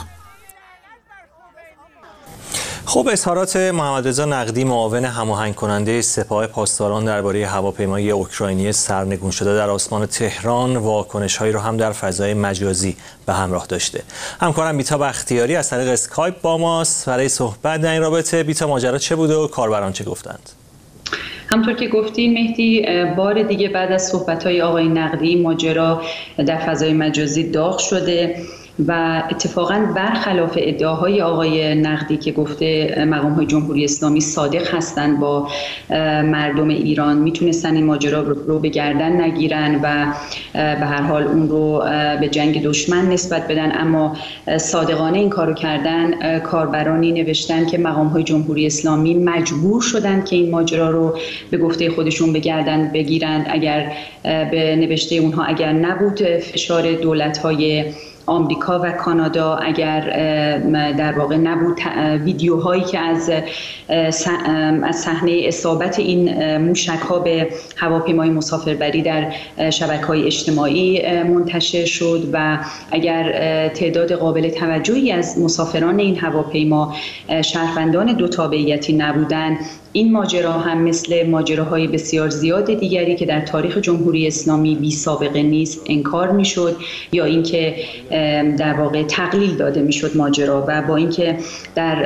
خب اظهارات محمد رضا نقدی معاون هماهنگ کننده سپاه پاسداران درباره هواپیمای اوکراینی سرنگون شده در آسمان تهران واکنش‌هایی را هم در فضای مجازی به همراه داشته. همکارم بیتا بختیاری از طریق اسکایپ با ماست برای صحبت در این رابطه. بیتا، ماجرا چه بوده و کاربران چه گفتند؟ همطور که گفتین مهدی، بار دیگه بعد از صحبت‌های آقای نقدی ماجرا در فضای مجازی داغ شده و اتفاقاً برخلاف ادعاهای آقای نقدی که گفته مقام‌های جمهوری اسلامی صادق هستند با مردم ایران، میتونستن این ماجرا رو به گردن نگیرن و به هر حال اون رو به جنگ دشمن نسبت بدن، اما صادقانه این کارو کردن. کاربرانی نوشتن که مقام‌های جمهوری اسلامی مجبور شدن که این ماجرا رو به گفته خودشون به گردن بگیرند. اگر به نوشته اونها اگر نبود فشار دولت‌های آمریکا و کانادا، اگر در واقع نبود ویدیوهایی که از از صحنه اصابت این موشک‌ها به هواپیمای مسافربری در شبکه‌های اجتماعی منتشر شد و اگر تعداد قابل توجهی از مسافران این هواپیما شهروندان دو تابعیتی نبودند، این ماجرا هم مثل ماجراهای بسیار زیاد دیگری که در تاریخ جمهوری اسلامی بی سابقه نیست انکار میشد یا اینکه در واقع تقلیل داده میشد ماجرا. و با اینکه در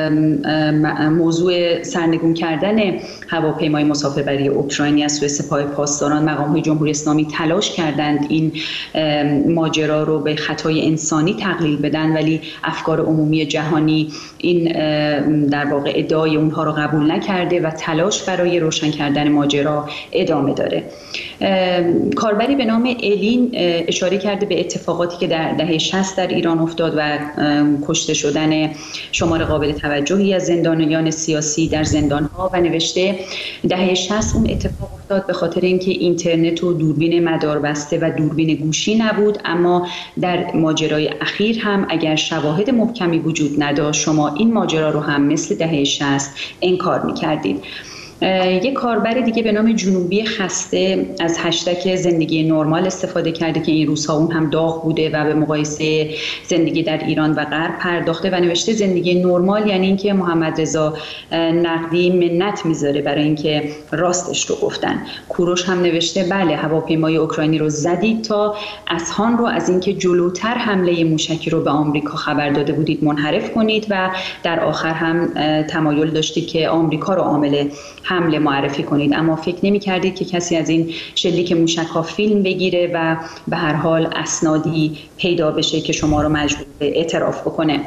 موضوع سرنگون کردن هواپیمای مسافربری اوکراینی از سوی سپاه پاسداران مقام‌های جمهوری اسلامی تلاش کردند این ماجرا رو به خطای انسانی تقلیل بدن، ولی افکار عمومی جهانی این در واقع ادعای اونها رو قبول نکرد و تلاش برای روشن کردن ماجرا ادامه داره. کاربری به نام الین اشاره کرده به اتفاقاتی که در دهه شصت در ایران افتاد و کشته شدن شمار قابل توجهی از زندانیان سیاسی در زندان‌ها و نوشته دهه شصت اون اتفاق افتاد به خاطر اینکه اینترنت و دوربین مداربسته و دوربین گوشی نبود، اما در ماجرای اخیر هم اگر شواهد محکمی وجود نداشت شما این ماجرا رو هم مثل دهه شصت انکار می‌کردید. یک کاربر دیگه به نام جنوبی خسته از هشتگ زندگی نرمال استفاده کرده که این روزها اون هم داغ بوده و به مقایسه زندگی در ایران و غرب پرداخته و نوشته زندگی نرمال یعنی اینکه محمد رضا نقدی منت میذاره برای اینکه راستش رو گفتن. کوروش هم نوشته بله هواپیمای اوکراینی رو زدید تا اصحان رو از اینکه جلوتر حمله موشکی رو به آمریکا خبر داده بودید منحرف کنید و در آخر هم تمایل داشتید که آمریکا رو عامل حمله معرفی کنید، اما فکر نمی کردید که کسی از این شلیک موشک‌ها فیلم بگیره و به هر حال اسنادی پیدا بشه که شما رو مجبور اعتراف بکنه.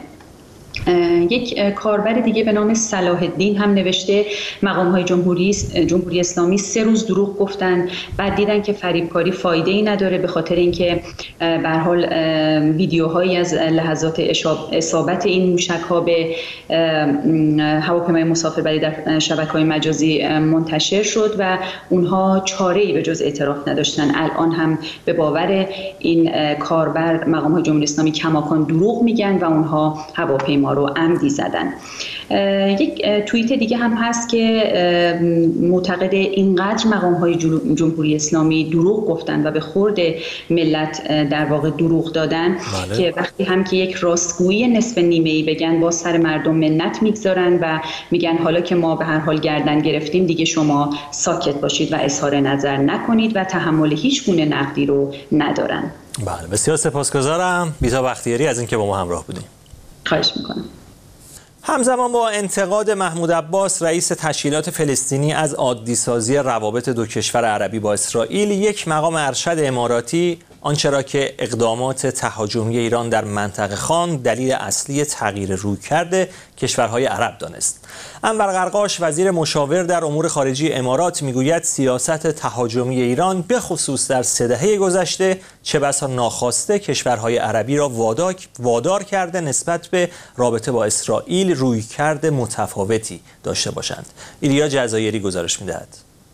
یک کاربر دیگه به نام صلاح الدین هم نوشته مقام‌های جمهوری جمهوری اسلامی سه روز دروغ گفتن، بعد دیدن که فریبکاری فایده‌ای نداره به خاطر اینکه به هر حال ویدیوهایی از لحظات اصابت این موشک‌ها به هواپیمای مسافربری در شبکه‌های مجازی منتشر شد و اونها چاره‌ای به جز اعتراف نداشتن. الان هم به باور این کاربر مقام‌های جمهوری اسلامی کماکان دروغ میگن و اونها هواپیما رو عمدی زدن. یک توییت دیگه هم هست که معتقد اینقدر مقام‌های جمهوری اسلامی دروغ گفتن و به خورد ملت در واقع دروغ دادن بله. که وقتی هم که یک راستگویی نصف نیمه‌ای بگن با سر مردم منت میگذارن و میگن حالا که ما به هر حال گردن گرفتیم دیگه شما ساکت باشید و اظهار نظر نکنید و تحمل هیچ گونه نقدی رو ندارن. بله بسیار سپاسگزارم بیتا بختیاری از اینکه با ما همراه بودیم. خواهش میکنم. همزمان با انتقاد محمود عباس رئیس تشکیلات فلسطینی از عادی‌سازی روابط دو کشور عربی با اسرائیل، یک مقام ارشد اماراتی آنچه را که اقدامات تهاجمی ایران در منطقه خواند دلیل اصلی تغییر رویکرد کشورهای عرب دانست. انور قرقاش وزیر مشاور در امور خارجی امارات میگوید سیاست تهاجمی ایران به خصوص در سه دهه گذشته چه بسا ناخواسته کشورهای عربی را وادار کرده نسبت به رابطه با اسرائیل رویکرد متفاوتی داشته باشند. ایلیا جزایری گزارش می‌دهد.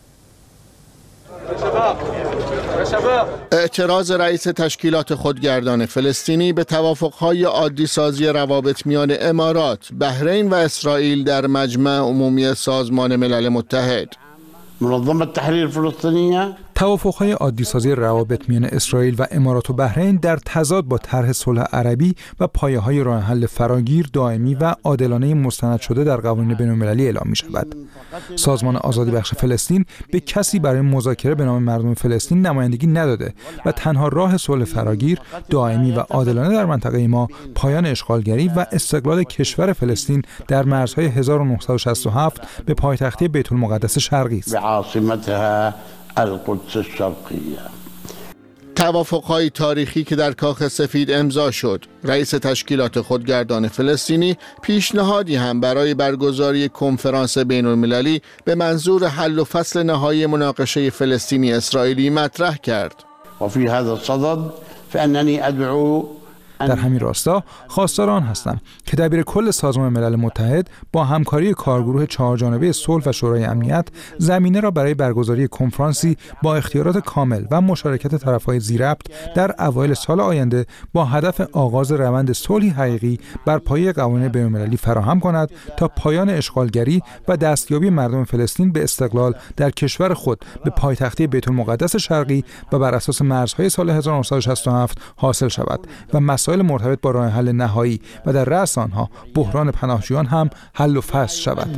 اعتراض رئیس تشکیلات خودگردان فلسطینی به توافق‌های عادی‌سازی روابط میان امارات، بحرین و اسرائیل در مجمع عمومی سازمان ملل متحد. منظمه تحریر فلسطینیه توافق‌های عادی‌سازی روابط میان اسرائیل و امارات و بحرین در تضاد با طرح صلح عربی و پایه‌های راه حل فراگیر، دائمی و عادلانه مستند شده در قوانین بین‌المللی اعلام می‌شود. سازمان آزادی بخش فلسطین به کسی برای مذاکره به نام مردم فلسطین نمایندگی نداده و تنها راه صلح فراگیر، دائمی و عادلانه در منطقه ما پایان اشغالگری و استقلال کشور فلسطین در مرزهای هزار و نهصد و شصت و هفت به پایتختی بیت المقدس شرقی است. بعاصمتها القدس الشرقیه. توافق‌های تاریخی که در کاخ سفید امضا شد، رئیس تشکیلات خودگردان فلسطینی پیشنهادی هم برای برگزاری کنفرانس بین‌المللی به منظور حل و فصل نهایی مناقشه فلسطینی اسرائیلی مطرح کرد. و فی هذا الصدد فاننی ادعو در همین راستا خواستار آن هستم که دبیر کل سازمان ملل متحد با همکاری کارگروه چهارجانبه صلح و شورای امنیت زمینه را برای برگزاری کنفرانسی با اختیارات کامل و مشارکت طرف‌های ذی‌ربط در اوایل سال آینده با هدف آغاز روند صلحی حقیقی بر پایه قوانین بین‌المللی فراهم کند تا پایان اشغالگری و دستیابی مردم فلسطین به استقلال در کشور خود به پایتختی بیت المقدس شرقی و بر اساس مرزهای سال هزار و نهصد و شصت و هفت حاصل شود و مسائل مرتبط با راه حل نهایی و در رأس آنها بحران پناهجویان هم حل و فصل شود.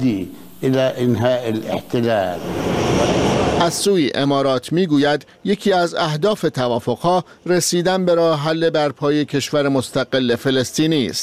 از سوی امارات میگوید یکی از اهداف توافقها رسیدن به راه حل بر پایه کشور مستقل فلسطینی است.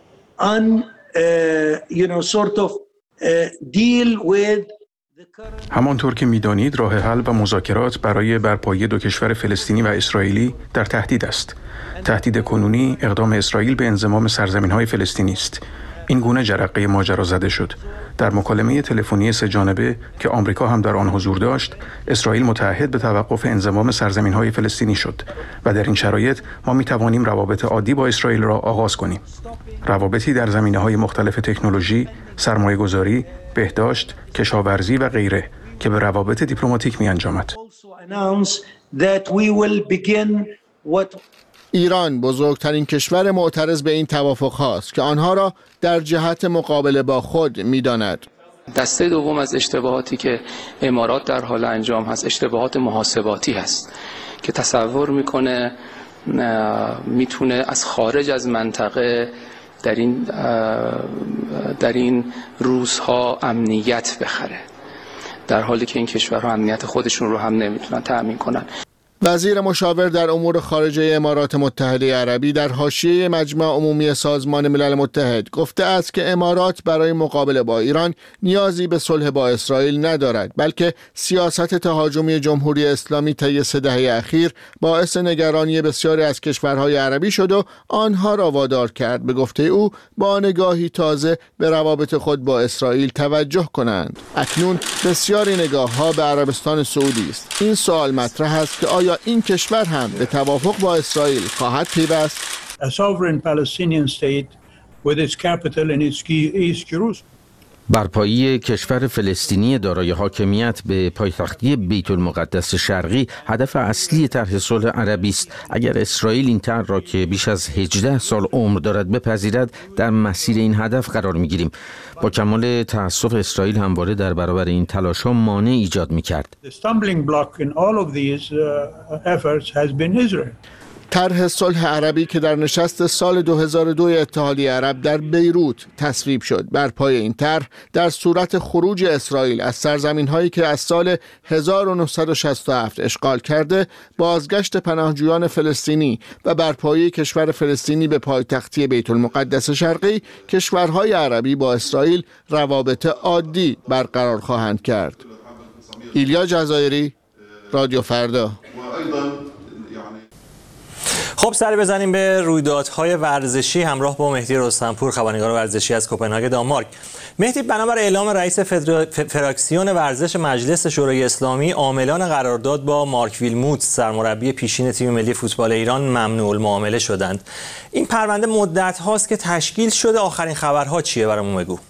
همانطور که می‌دانید راه حل و مذاکرات برای برپایی دو کشور فلسطینی و اسرائیلی در تهدید است. تهدید کنونی اقدام اسرائیل به انضمام سرزمین‌های فلسطینی است. این گونه جرقه ماجرا زده شد. در مکالمه تلفنی سه جانبه که آمریکا هم در آن حضور داشت، اسرائیل متعهد به توقف انضمام سرزمین‌های فلسطینی شد و در این شرایط ما می‌توانیم روابط عادی با اسرائیل را آغاز کنیم. روابطی در زمینه‌های مختلف تکنولوژی، سرمایه‌گذاری، بهداشت، کشاورزی و غیره که به روابط دیپلماتیک می‌انجامد. ایران بزرگترین کشور معترض به این توافق هاست که آنها را در جهت مقابله با خود می‌داند. دسته دوم از اشتباهاتی که امارات در حال انجام هست اشتباهات محاسباتی هست که تصور میکنه میتونه از خارج از منطقه در این در این روزها امنیت بخره، در حالی که این کشورها امنیت خودشون رو هم نمیتونن تأمین کنن. وزیر مشاور در امور خارجه امارات متحده عربی در حاشیه مجمع عمومی سازمان ملل متحد گفته است که امارات برای مقابله با ایران نیازی به صلح با اسرائیل ندارد، بلکه سیاست تهاجمی جمهوری اسلامی طی سه دهه اخیر باعث نگرانی بسیاری از کشورهای عربی شد و آنها را وادار کرد به گفته او با نگاهی تازه به روابط خود با اسرائیل توجه کنند. اکنون بسیاری نگاه‌ها به عربستان سعودی است. این سوال مطرح است که آیا این کشور هم به توافق با اسرائیل خواهد پیوست؟ A sovereign Palestinian state with its capital in its East Jerusalem. برپایی کشور فلسطینی دارای حاکمیت به پایتختی بیت المقدس شرقی هدف اصلی طرح صلح عربی است. اگر اسرائیل این طرح را که بیش از هجده سال عمر دارد بپذیرد، در مسیر این هدف قرار می‌گیریم. با کمال تأسف اسرائیل همواره در برابر این تلاش‌ها مانع ایجاد می‌کرد. The stumbling block in all of these uh, efforts has been Israel. طرح صلح عربی که در نشست سال دو هزار و دو اتحادیه عرب در بیروت تصویب شد، بر پای این طرح در صورت خروج اسرائیل از سرزمین‌هایی که از سال هزار و نهصد و شصت و هفت اشغال کرده، بازگشت پناهجویان فلسطینی و بر پایه کشور فلسطینی به پایتختی بیت المقدس شرقی، کشورهای عربی با اسرائیل روابط عادی برقرار خواهند کرد. ایلیا جزایری، رادیو فردا. خب سر بزنیم به رویدادهای ورزشی همراه با مهدی رستمپور، خبرنگار ورزشی از کوپنهاگ دانمارک. مهدی، بنابر اعلام رئیس فدر... فراکسیون ورزش مجلس شورای اسلامی، عاملان قرارداد با مارک ویلموت سرمربی پیشین تیم ملی فوتبال ایران ممنوع المعامله شدند. این پرونده مدت هاست که تشکیل شده، آخرین خبرها چیه برامون بگو؟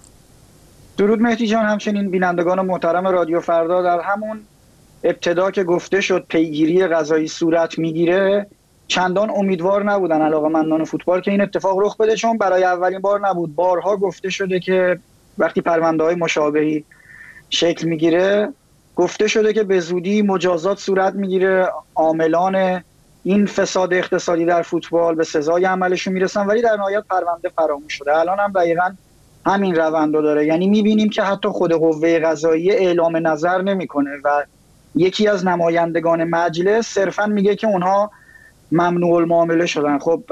درود مهدی جان، همچنین بینندگان محترم رادیو فردا. در همون ابتدا که گفته شد پیگیری قضایی صورت میگیره، چندان امیدوار نبودن علاقه‌مندان فوتبال که این اتفاق رخ بده، چون برای اولین بار نبود. بارها گفته شده که وقتی پرونده‌های مشابهی شکل میگیره، گفته شده که به زودی مجازات صورت میگیره، عاملان این فساد اقتصادی در فوتبال به سزای عملشون میرسن، ولی در نهایت پرونده فراموش شده. الان هم دقیقاً همین روند رو داره، یعنی میبینیم که حتی خود قوه قضاییه اعلام نظر نمیکنه و یکی از نمایندگان مجلس صرفاً میگه که اونها ممنوع المعامله شدن. خب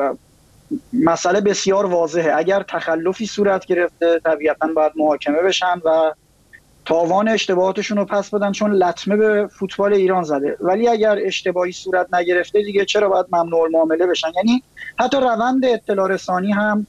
مسئله بسیار واضحه، اگر تخلفی صورت گرفته طبیعتاً باید محاکمه بشن و تاوان اشتباهاتشون رو پس بدن، چون لطمه به فوتبال ایران زده. ولی اگر اشتباهی صورت نگرفته دیگه چرا باید ممنوع المعامله بشن؟ یعنی حتی روند اطلاع رسانی هم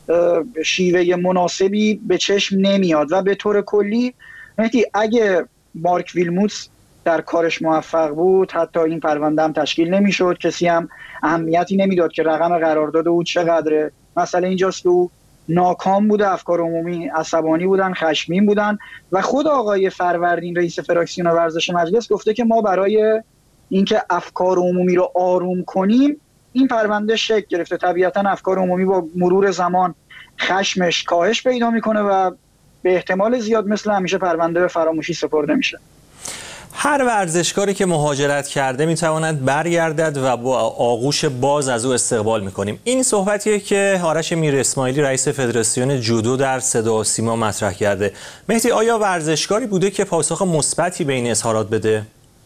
شیوه مناسبی به چشم نمیاد و به طور کلی مهدی اگه مارک ویلموتس در کارش موفق بود، حتی این پرونده هم تشکیل نمیشد، کسی هم اهمیتی نمیداد که رقم قرارداد او چقدره. مسئله اینجاست که او ناکام بوده، افکار عمومی عصبانی بودن، خشمگین بودن و خود آقای فروردین رئیس فراکسیون ورزش مجلس گفته که ما برای اینکه افکار عمومی رو آروم کنیم این پرونده شکل گرفته. طبیعتا افکار عمومی با مرور زمان خشمش کاهش پیدا میکنه و به احتمال زیاد مثل همیشه پرونده به فراموشی سپرده میشه. هر ورزشکاری که مهاجرت کرده میتواند برگردد و با آغوش باز از او استقبال میکنیم. این صحبتیه که آرش میر اسماعیلی رئیس فدراسیون جودو در صدا و سیما مطرح کرده. مهدی، آیا ورزشکاری بوده که پاسخ مثبتی به این اظهارات بده؟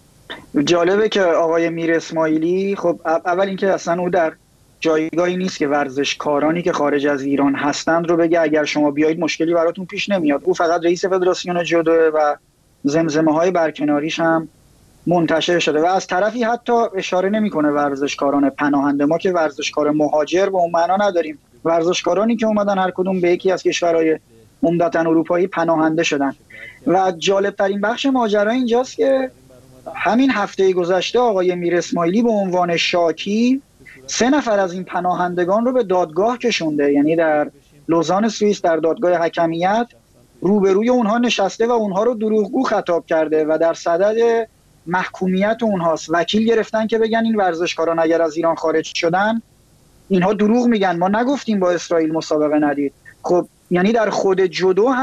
جالبه که آقای میر اسماعیلی، خب اول اینکه اصلا او در جایگاهی نیست که ورزشکارانی که خارج از ایران هستند رو بگه اگر شما بیایید مشکلی براتون پیش نمیاد. او فقط رئیس فدراسیون جودو و زمزمه های برکناریش هم منتشر شده و از طرفی حتی اشاره نمیکنه ورزشکاران پناهنده. ما که ورزشکار مهاجر به اون معنا نداریم، ورزشکارانی که اومدن هر کدوم به یکی از کشورهای عمدتاً اروپایی پناهنده شدن. و جالب ترین بخش ماجرا اینجاست که همین هفته گذشته آقای میر اسماعیلی به عنوان شاکی سه نفر از این پناهندگان رو به دادگاه کشونده، یعنی در لوزان سوئیس در دادگاه حکمیت روبروی اونها نشسته و اونها رو دروغگو خطاب کرده و در صدد محکومیت اونهاست. وکیل گرفتن که بگن این ورزشکاران اگر از ایران خارج شدن اینها دروغ میگن، ما نگفتیم با اسرائیل مسابقه ندید. خب یعنی در خود جودو هم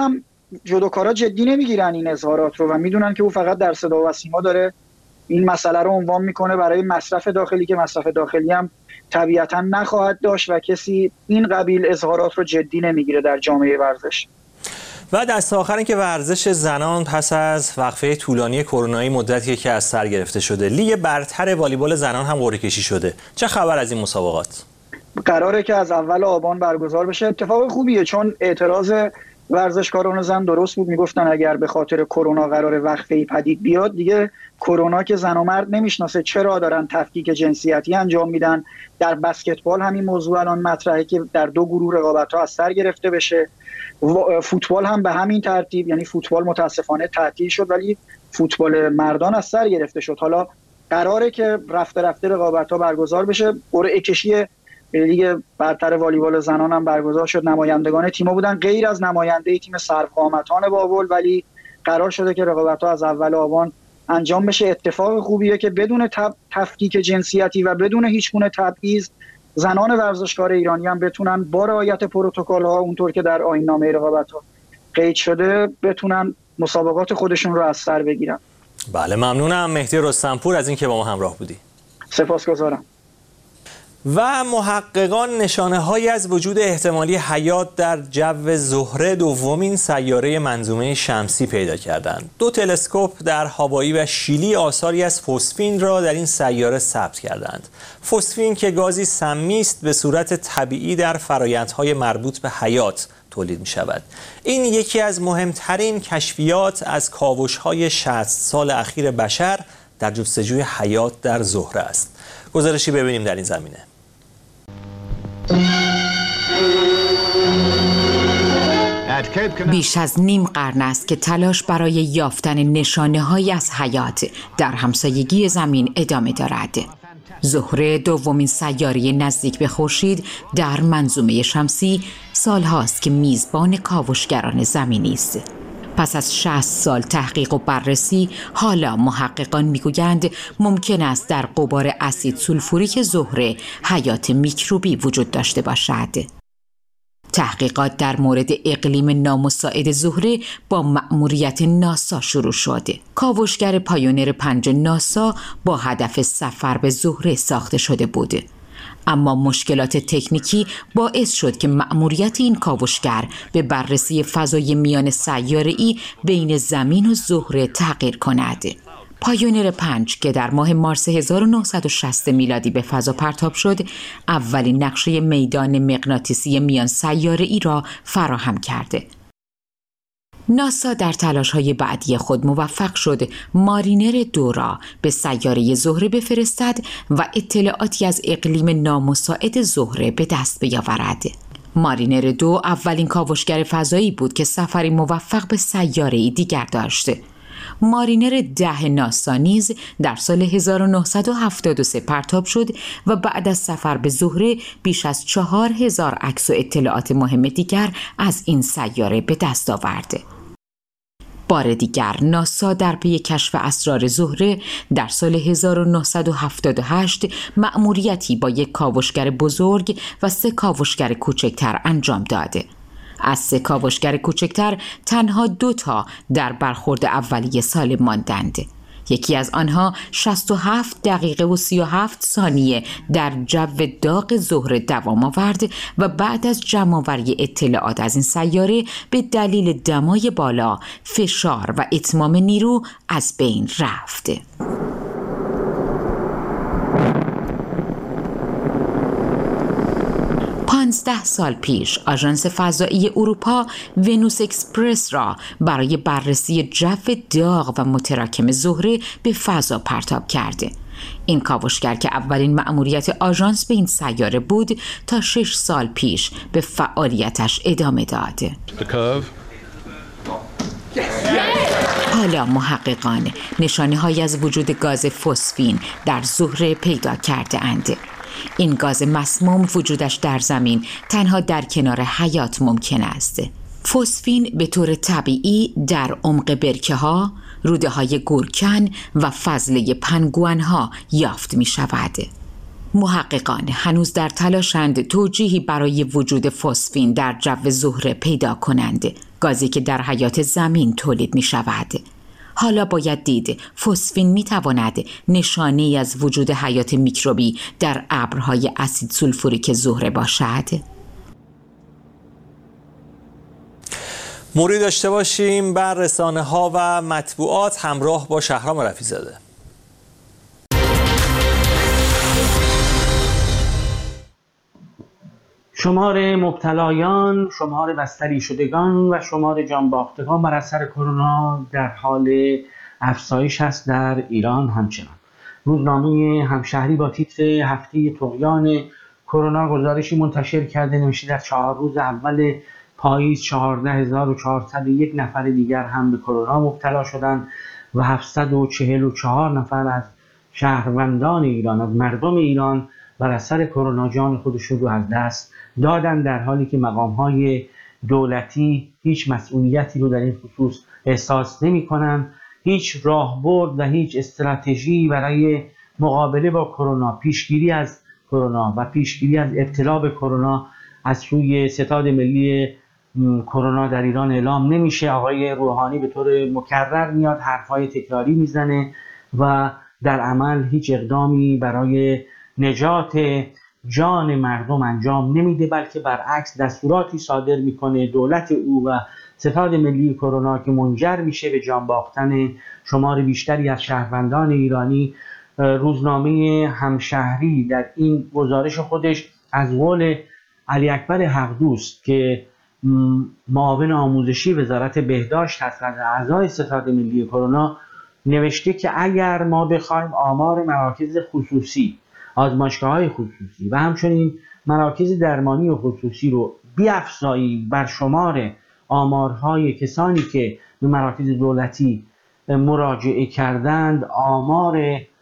جودوکارا جدی نمیگیرن این اظهارات رو و میدونن که او فقط در صدا و سیما داره این مسئله رو عنوان میکنه برای مصرف داخلی که مصرف داخلی هم طبیعتا نخواهد داشت و کسی این قبیل اظهارات رو جدی نمیگیره در جامعه ورزش. و دست آخر این که ورزش زنان پس از وقفه طولانی کرونایی مدتیه که از سر گرفته شده. لیگ برتر والیبال زنان هم قرعه کشی شده. چه خبر از این مسابقات؟ قراره که از اول آبان برگزار بشه. اتفاق خوبیه چون اعتراض ورزشکاران زن درست بود، میگفتن اگر به خاطر کرونا قرار وقفه‌ای پدید بیاد دیگه کرونا که زن و مرد نمیشناسه چرا دارن تفکیک جنسیتی انجام میدن. در بسکتبال همین موضوع الان مطرحه که در دو گروه رقابت‌ها از سر گرفته بشه. فوتبال هم به همین ترتیب، یعنی فوتبال متاسفانه تعطیل شد ولی فوتبال مردان از سر گرفته شد. حالا قراره که رفته رفته رقابت‌ها برگزار بشه. قرعه کشی لیگ برتر والیبال زنان هم برگزار شد. نمایندگان تیم‌ها بودن غیر از نماینده تیم سرقامتان بابل، ولی قرار شده که رقابت‌ها از اول آبان انجام بشه. اتفاق خوبیه که بدون تفکیک جنسیتی و بدون هیچ گونه تبعیض زنان ورزشکار ایرانی هم بتونن با رعایت پروتکل‌ها اونطور که در آیین‌نامه رقابت‌ها قید شده بتونن مسابقات خودشون رو از سر بگیرن. بله ممنونم مهدی رستمپور از اینکه با ما همراه بودی. سپاسگزارم. و محققان نشانه‌هایی از وجود احتمالی حیات در جو زهره، دومین سیاره منظومه شمسی، پیدا کردند. دو تلسکوپ در هاوایی و شیلی آثاری از فسفین را در این سیاره ثبت کردند. فسفین که گازی سمی است به صورت طبیعی در فرآیندهای مربوط به حیات تولید می شود. این یکی از مهمترین کشفیات از کاوش‌های شصت سال اخیر بشر در جستجوی حیات در زهره است. گزارشی ببینیم در این زمینه. بیش از نیم قرن است که تلاش برای یافتن نشانه‌هایی از حیات در همسایگی زمین ادامه دارد. زهره، دومین سیاره نزدیک به خورشید در منظومه شمسی، سالهاست که میزبان کاوشگران زمینی است. پس از شصت سال تحقیق و بررسی، حالا محققان میگویند ممکن است در غبار اسید سولفوریک زهره حیات میکروبی وجود داشته باشد. تحقیقات در مورد اقلیم نامساعد زهره با مأموریت ناسا شروع شد. کاوشگر پایونر پنج ناسا با هدف سفر به زهره ساخته شده بود. اما مشکلات تکنیکی باعث شد که مأموریت این کاوشگر به بررسی فضای میان سیاره‌ای بین زمین و زهره تغییر کند. پایونر پنج که در ماه مارس هزار و نهصد و شصت میلادی به فضا پرتاب شد، اولین نقشه میدان مغناطیسی میان سیاره‌ای را فراهم کرده. ناسا در تلاش‌های بعدی خود موفق شد مارینر دو را به سیاره زهره بفرستد و اطلاعاتی از اقلیم نامساعد زهره به دست بیاورد. مارینر دو اولین کاوشگر فضایی بود که سفری موفق به سیاره‌ای دیگر داشت. مارینر ده ناسا نیز در سال هزار و نهصد و هفتاد و سه پرتاب شد و بعد از سفر به زهره بیش از چهار هزار عکس و اطلاعات مهم دیگر از این سیاره به دست آورد. بار دیگر ناسا در پی کشف اسرار زهره در سال هزار و نهصد و هفتاد و هشت مأموریتی با یک کاوشگر بزرگ و سه کاوشگر کوچکتر انجام داد. از سه کاوشگر کوچکتر تنها دو تا در برخورد اولیه سالم ماندند. یکی از آنها شصت و هفت دقیقه و سی و هفت ثانیه در جو داغ زهره دوام آورد و بعد از جمع‌آوری اطلاعات از این سیاره به دلیل دمای بالا، فشار و اتمام نیرو از بین رفت. پانزده سال پیش آژانس فضایی اروپا ونوس اکسپرس را برای بررسی جو داغ و متراکم زهره به فضا پرتاب کرده. این کاوشگر که اولین مأموریت آژانس به این سیاره بود تا شش سال پیش به فعالیتش ادامه داد. حالا محققان نشانه‌هایی از وجود گاز فسفین در زهره پیدا کرده اند. این گاز مسموم وجودش در زمین تنها در کنار حیات ممکن است. فسفین به طور طبیعی در عمق برکه‌ها، روده‌های گورکن و فضله پنگوئن‌ها یافت می شود. محققان هنوز در تلاشند توجیهی برای وجود فسفین در جو زهره پیدا کنند. گازی که در حیات زمین تولید می شود. حالا باید دید فسفین می تواند نشانه‌ای از وجود حیات میکروبی در ابرهای اسید سولفوریک زهره باشد. موری داشته باشیم بر رسانه ها و مطبوعات همراه با شهرام رفیع‌زاده. شمار مبتلایان، شمار بستری شدگان و شمار جانباختگان بر اثر کرونا در حال افزایش است در ایران. همچنان روزنامه همشهری با تیتر هفته طغیان کرونا گزارشی منتشر کرده، نوشته در چهار روز اول پاییز چهارده هزار و چهارصد و یک نفر دیگر هم به کرونا مبتلا شدند و هفتصد و چهل و چهار نفر از شهروندان ایران، از مردم ایران بر اثر کرونا جان خودشون رو از دست دادن، در حالی که مقام‌های دولتی هیچ مسئولیتی رو در این خصوص احساس نمی‌کنند. هیچ راهبرد و هیچ استراتژی برای مقابله با کرونا، پیشگیری از کرونا و پیشگیری از ابتلا به کرونا از سوی ستاد ملی کرونا در ایران اعلام نمیشه. آقای روحانی به طور مکرر میاد حرفای تکراری میزنه و در عمل هیچ اقدامی برای نجات جان مردم انجام نمیده، بلکه برعکس دستوراتی صادر میکنه دولت او و ستاد ملی کرونا که منجر میشه به جان باختن شمار بیشتری از شهروندان ایرانی. روزنامه همشهری در این گزارش خودش از قول علی اکبر حقدوست که معاون آموزشی وزارت بهداشت هست و اعضای ستاد ملی کرونا نوشته که اگر ما بخوایم آمار مراکز خصوصی، آزمایشگاه‌های خصوصی و همچنین مراکز درمانی و خصوصی رو بیافزاییم بر شمار آمارهای کسانی که به مراکز دولتی مراجعه کردند، آمار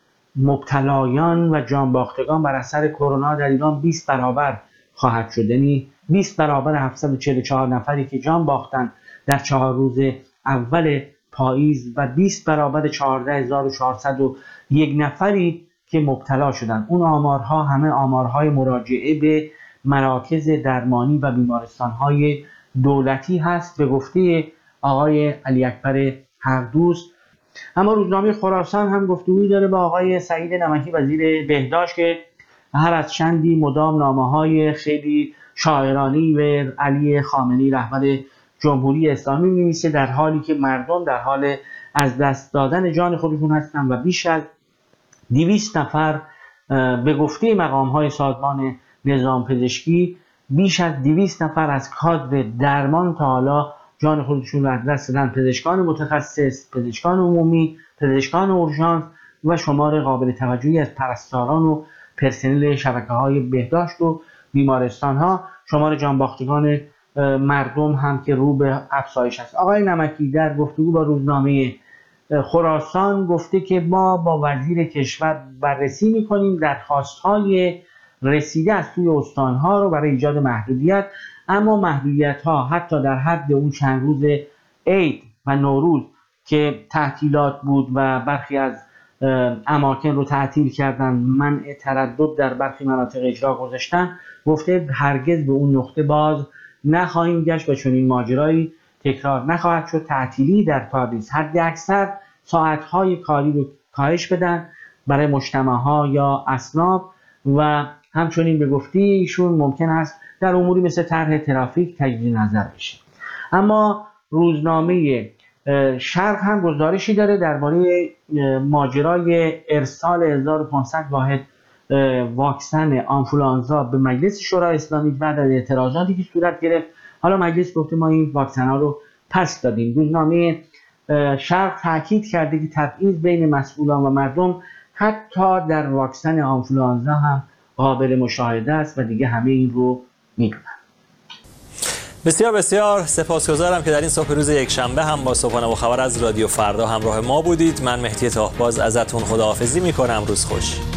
مبتلایان و جانباختگان بر اثر کرونا در ایران بیست برابر خواهد شد. یعنی بیست برابر هفتصد و چهل و چهار نفری که جان باختن در چهار روز اول پاییز و بیست برابر چهارده هزار و چهارصد و یک نفری که مبتلا شدن. اون آمارها همه آمارهای مراجعه به مراکز درمانی و بیمارستانهای دولتی هست به گفته آقای علی اکبر حقدوست. اما روزنامه خراسان هم گفتگویی داره با آقای سعید نمکی وزیر بهداشت که هر از چندی مدام نامه‌های خیلی شاعرانه‌ای به علی خامنه‌ای رهبر جمهوری اسلامی می‌نویسه، در حالی که مردم در حال از دست دادن جان خودشون هستن و بیش از دویست نفر به گفته مقام‌های سازمان نظام پزشکی بیش از دویست نفر از کادر درمان تا حالا جان خودشون رو از دست دادن. پزشکان متخصص، پزشکان عمومی، پزشکان اورژانس و شمار قابل توجهی از پرستاران و پرسنل شبکه‌های بهداشت و بیمارستان‌ها. شمار جانباختگان مردم هم که رو به افزایش است. آقای نمکی در گفتگو با روزنامه خراسان گفته که ما با وزیر کشور بررسی می‌کنیم درخواست‌های رسیده از سوی استان‌ها رو برای ایجاد محدودیت، اما محدودیت‌ها حتی در حد اون چند روز عید و نوروز که تعطیلات بود و برخی از اماکن رو تعطیل کردن، منع تردد در برخی مناطق اجرا گذاشتن، گفته هرگز به اون نقطه باز نخواهیم گشت و چنین ماجرایی تکرار نخواهد شد. تعطیلی در پاریس حد اکثر ساعت‌های کاری رو کاهش بدن برای مجتمع‌ها یا اصناف و همچنین به گفته ایشون ممکن است در اموری مثل طرح ترافیک تجدید نظر بشه. اما روزنامه شرق هم گزارشی داره درباره ماجرای ارسال هزار و پانصد واحد واکسن آنفولانزا به مجلس شورای اسلامی بعد از اعتراضاتی که صورت گرفت. حالا مجلس گفته ما این واکسن ها رو پس دادیم. روزنامه شرق تاکید کرده که تبعیض بین مسئولان و مردم حتی در واکسن آنفولانزا هم قابل مشاهده است و دیگه همه این رو میدونن. بسیار بسیار سپاسگزارم که در این صبح روز یکشنبه هم با صبحانه و خبر از رادیو فردا همراه ما بودید. من مهدی طاهباز ازتون خداحافظی میکنم. روز خوش.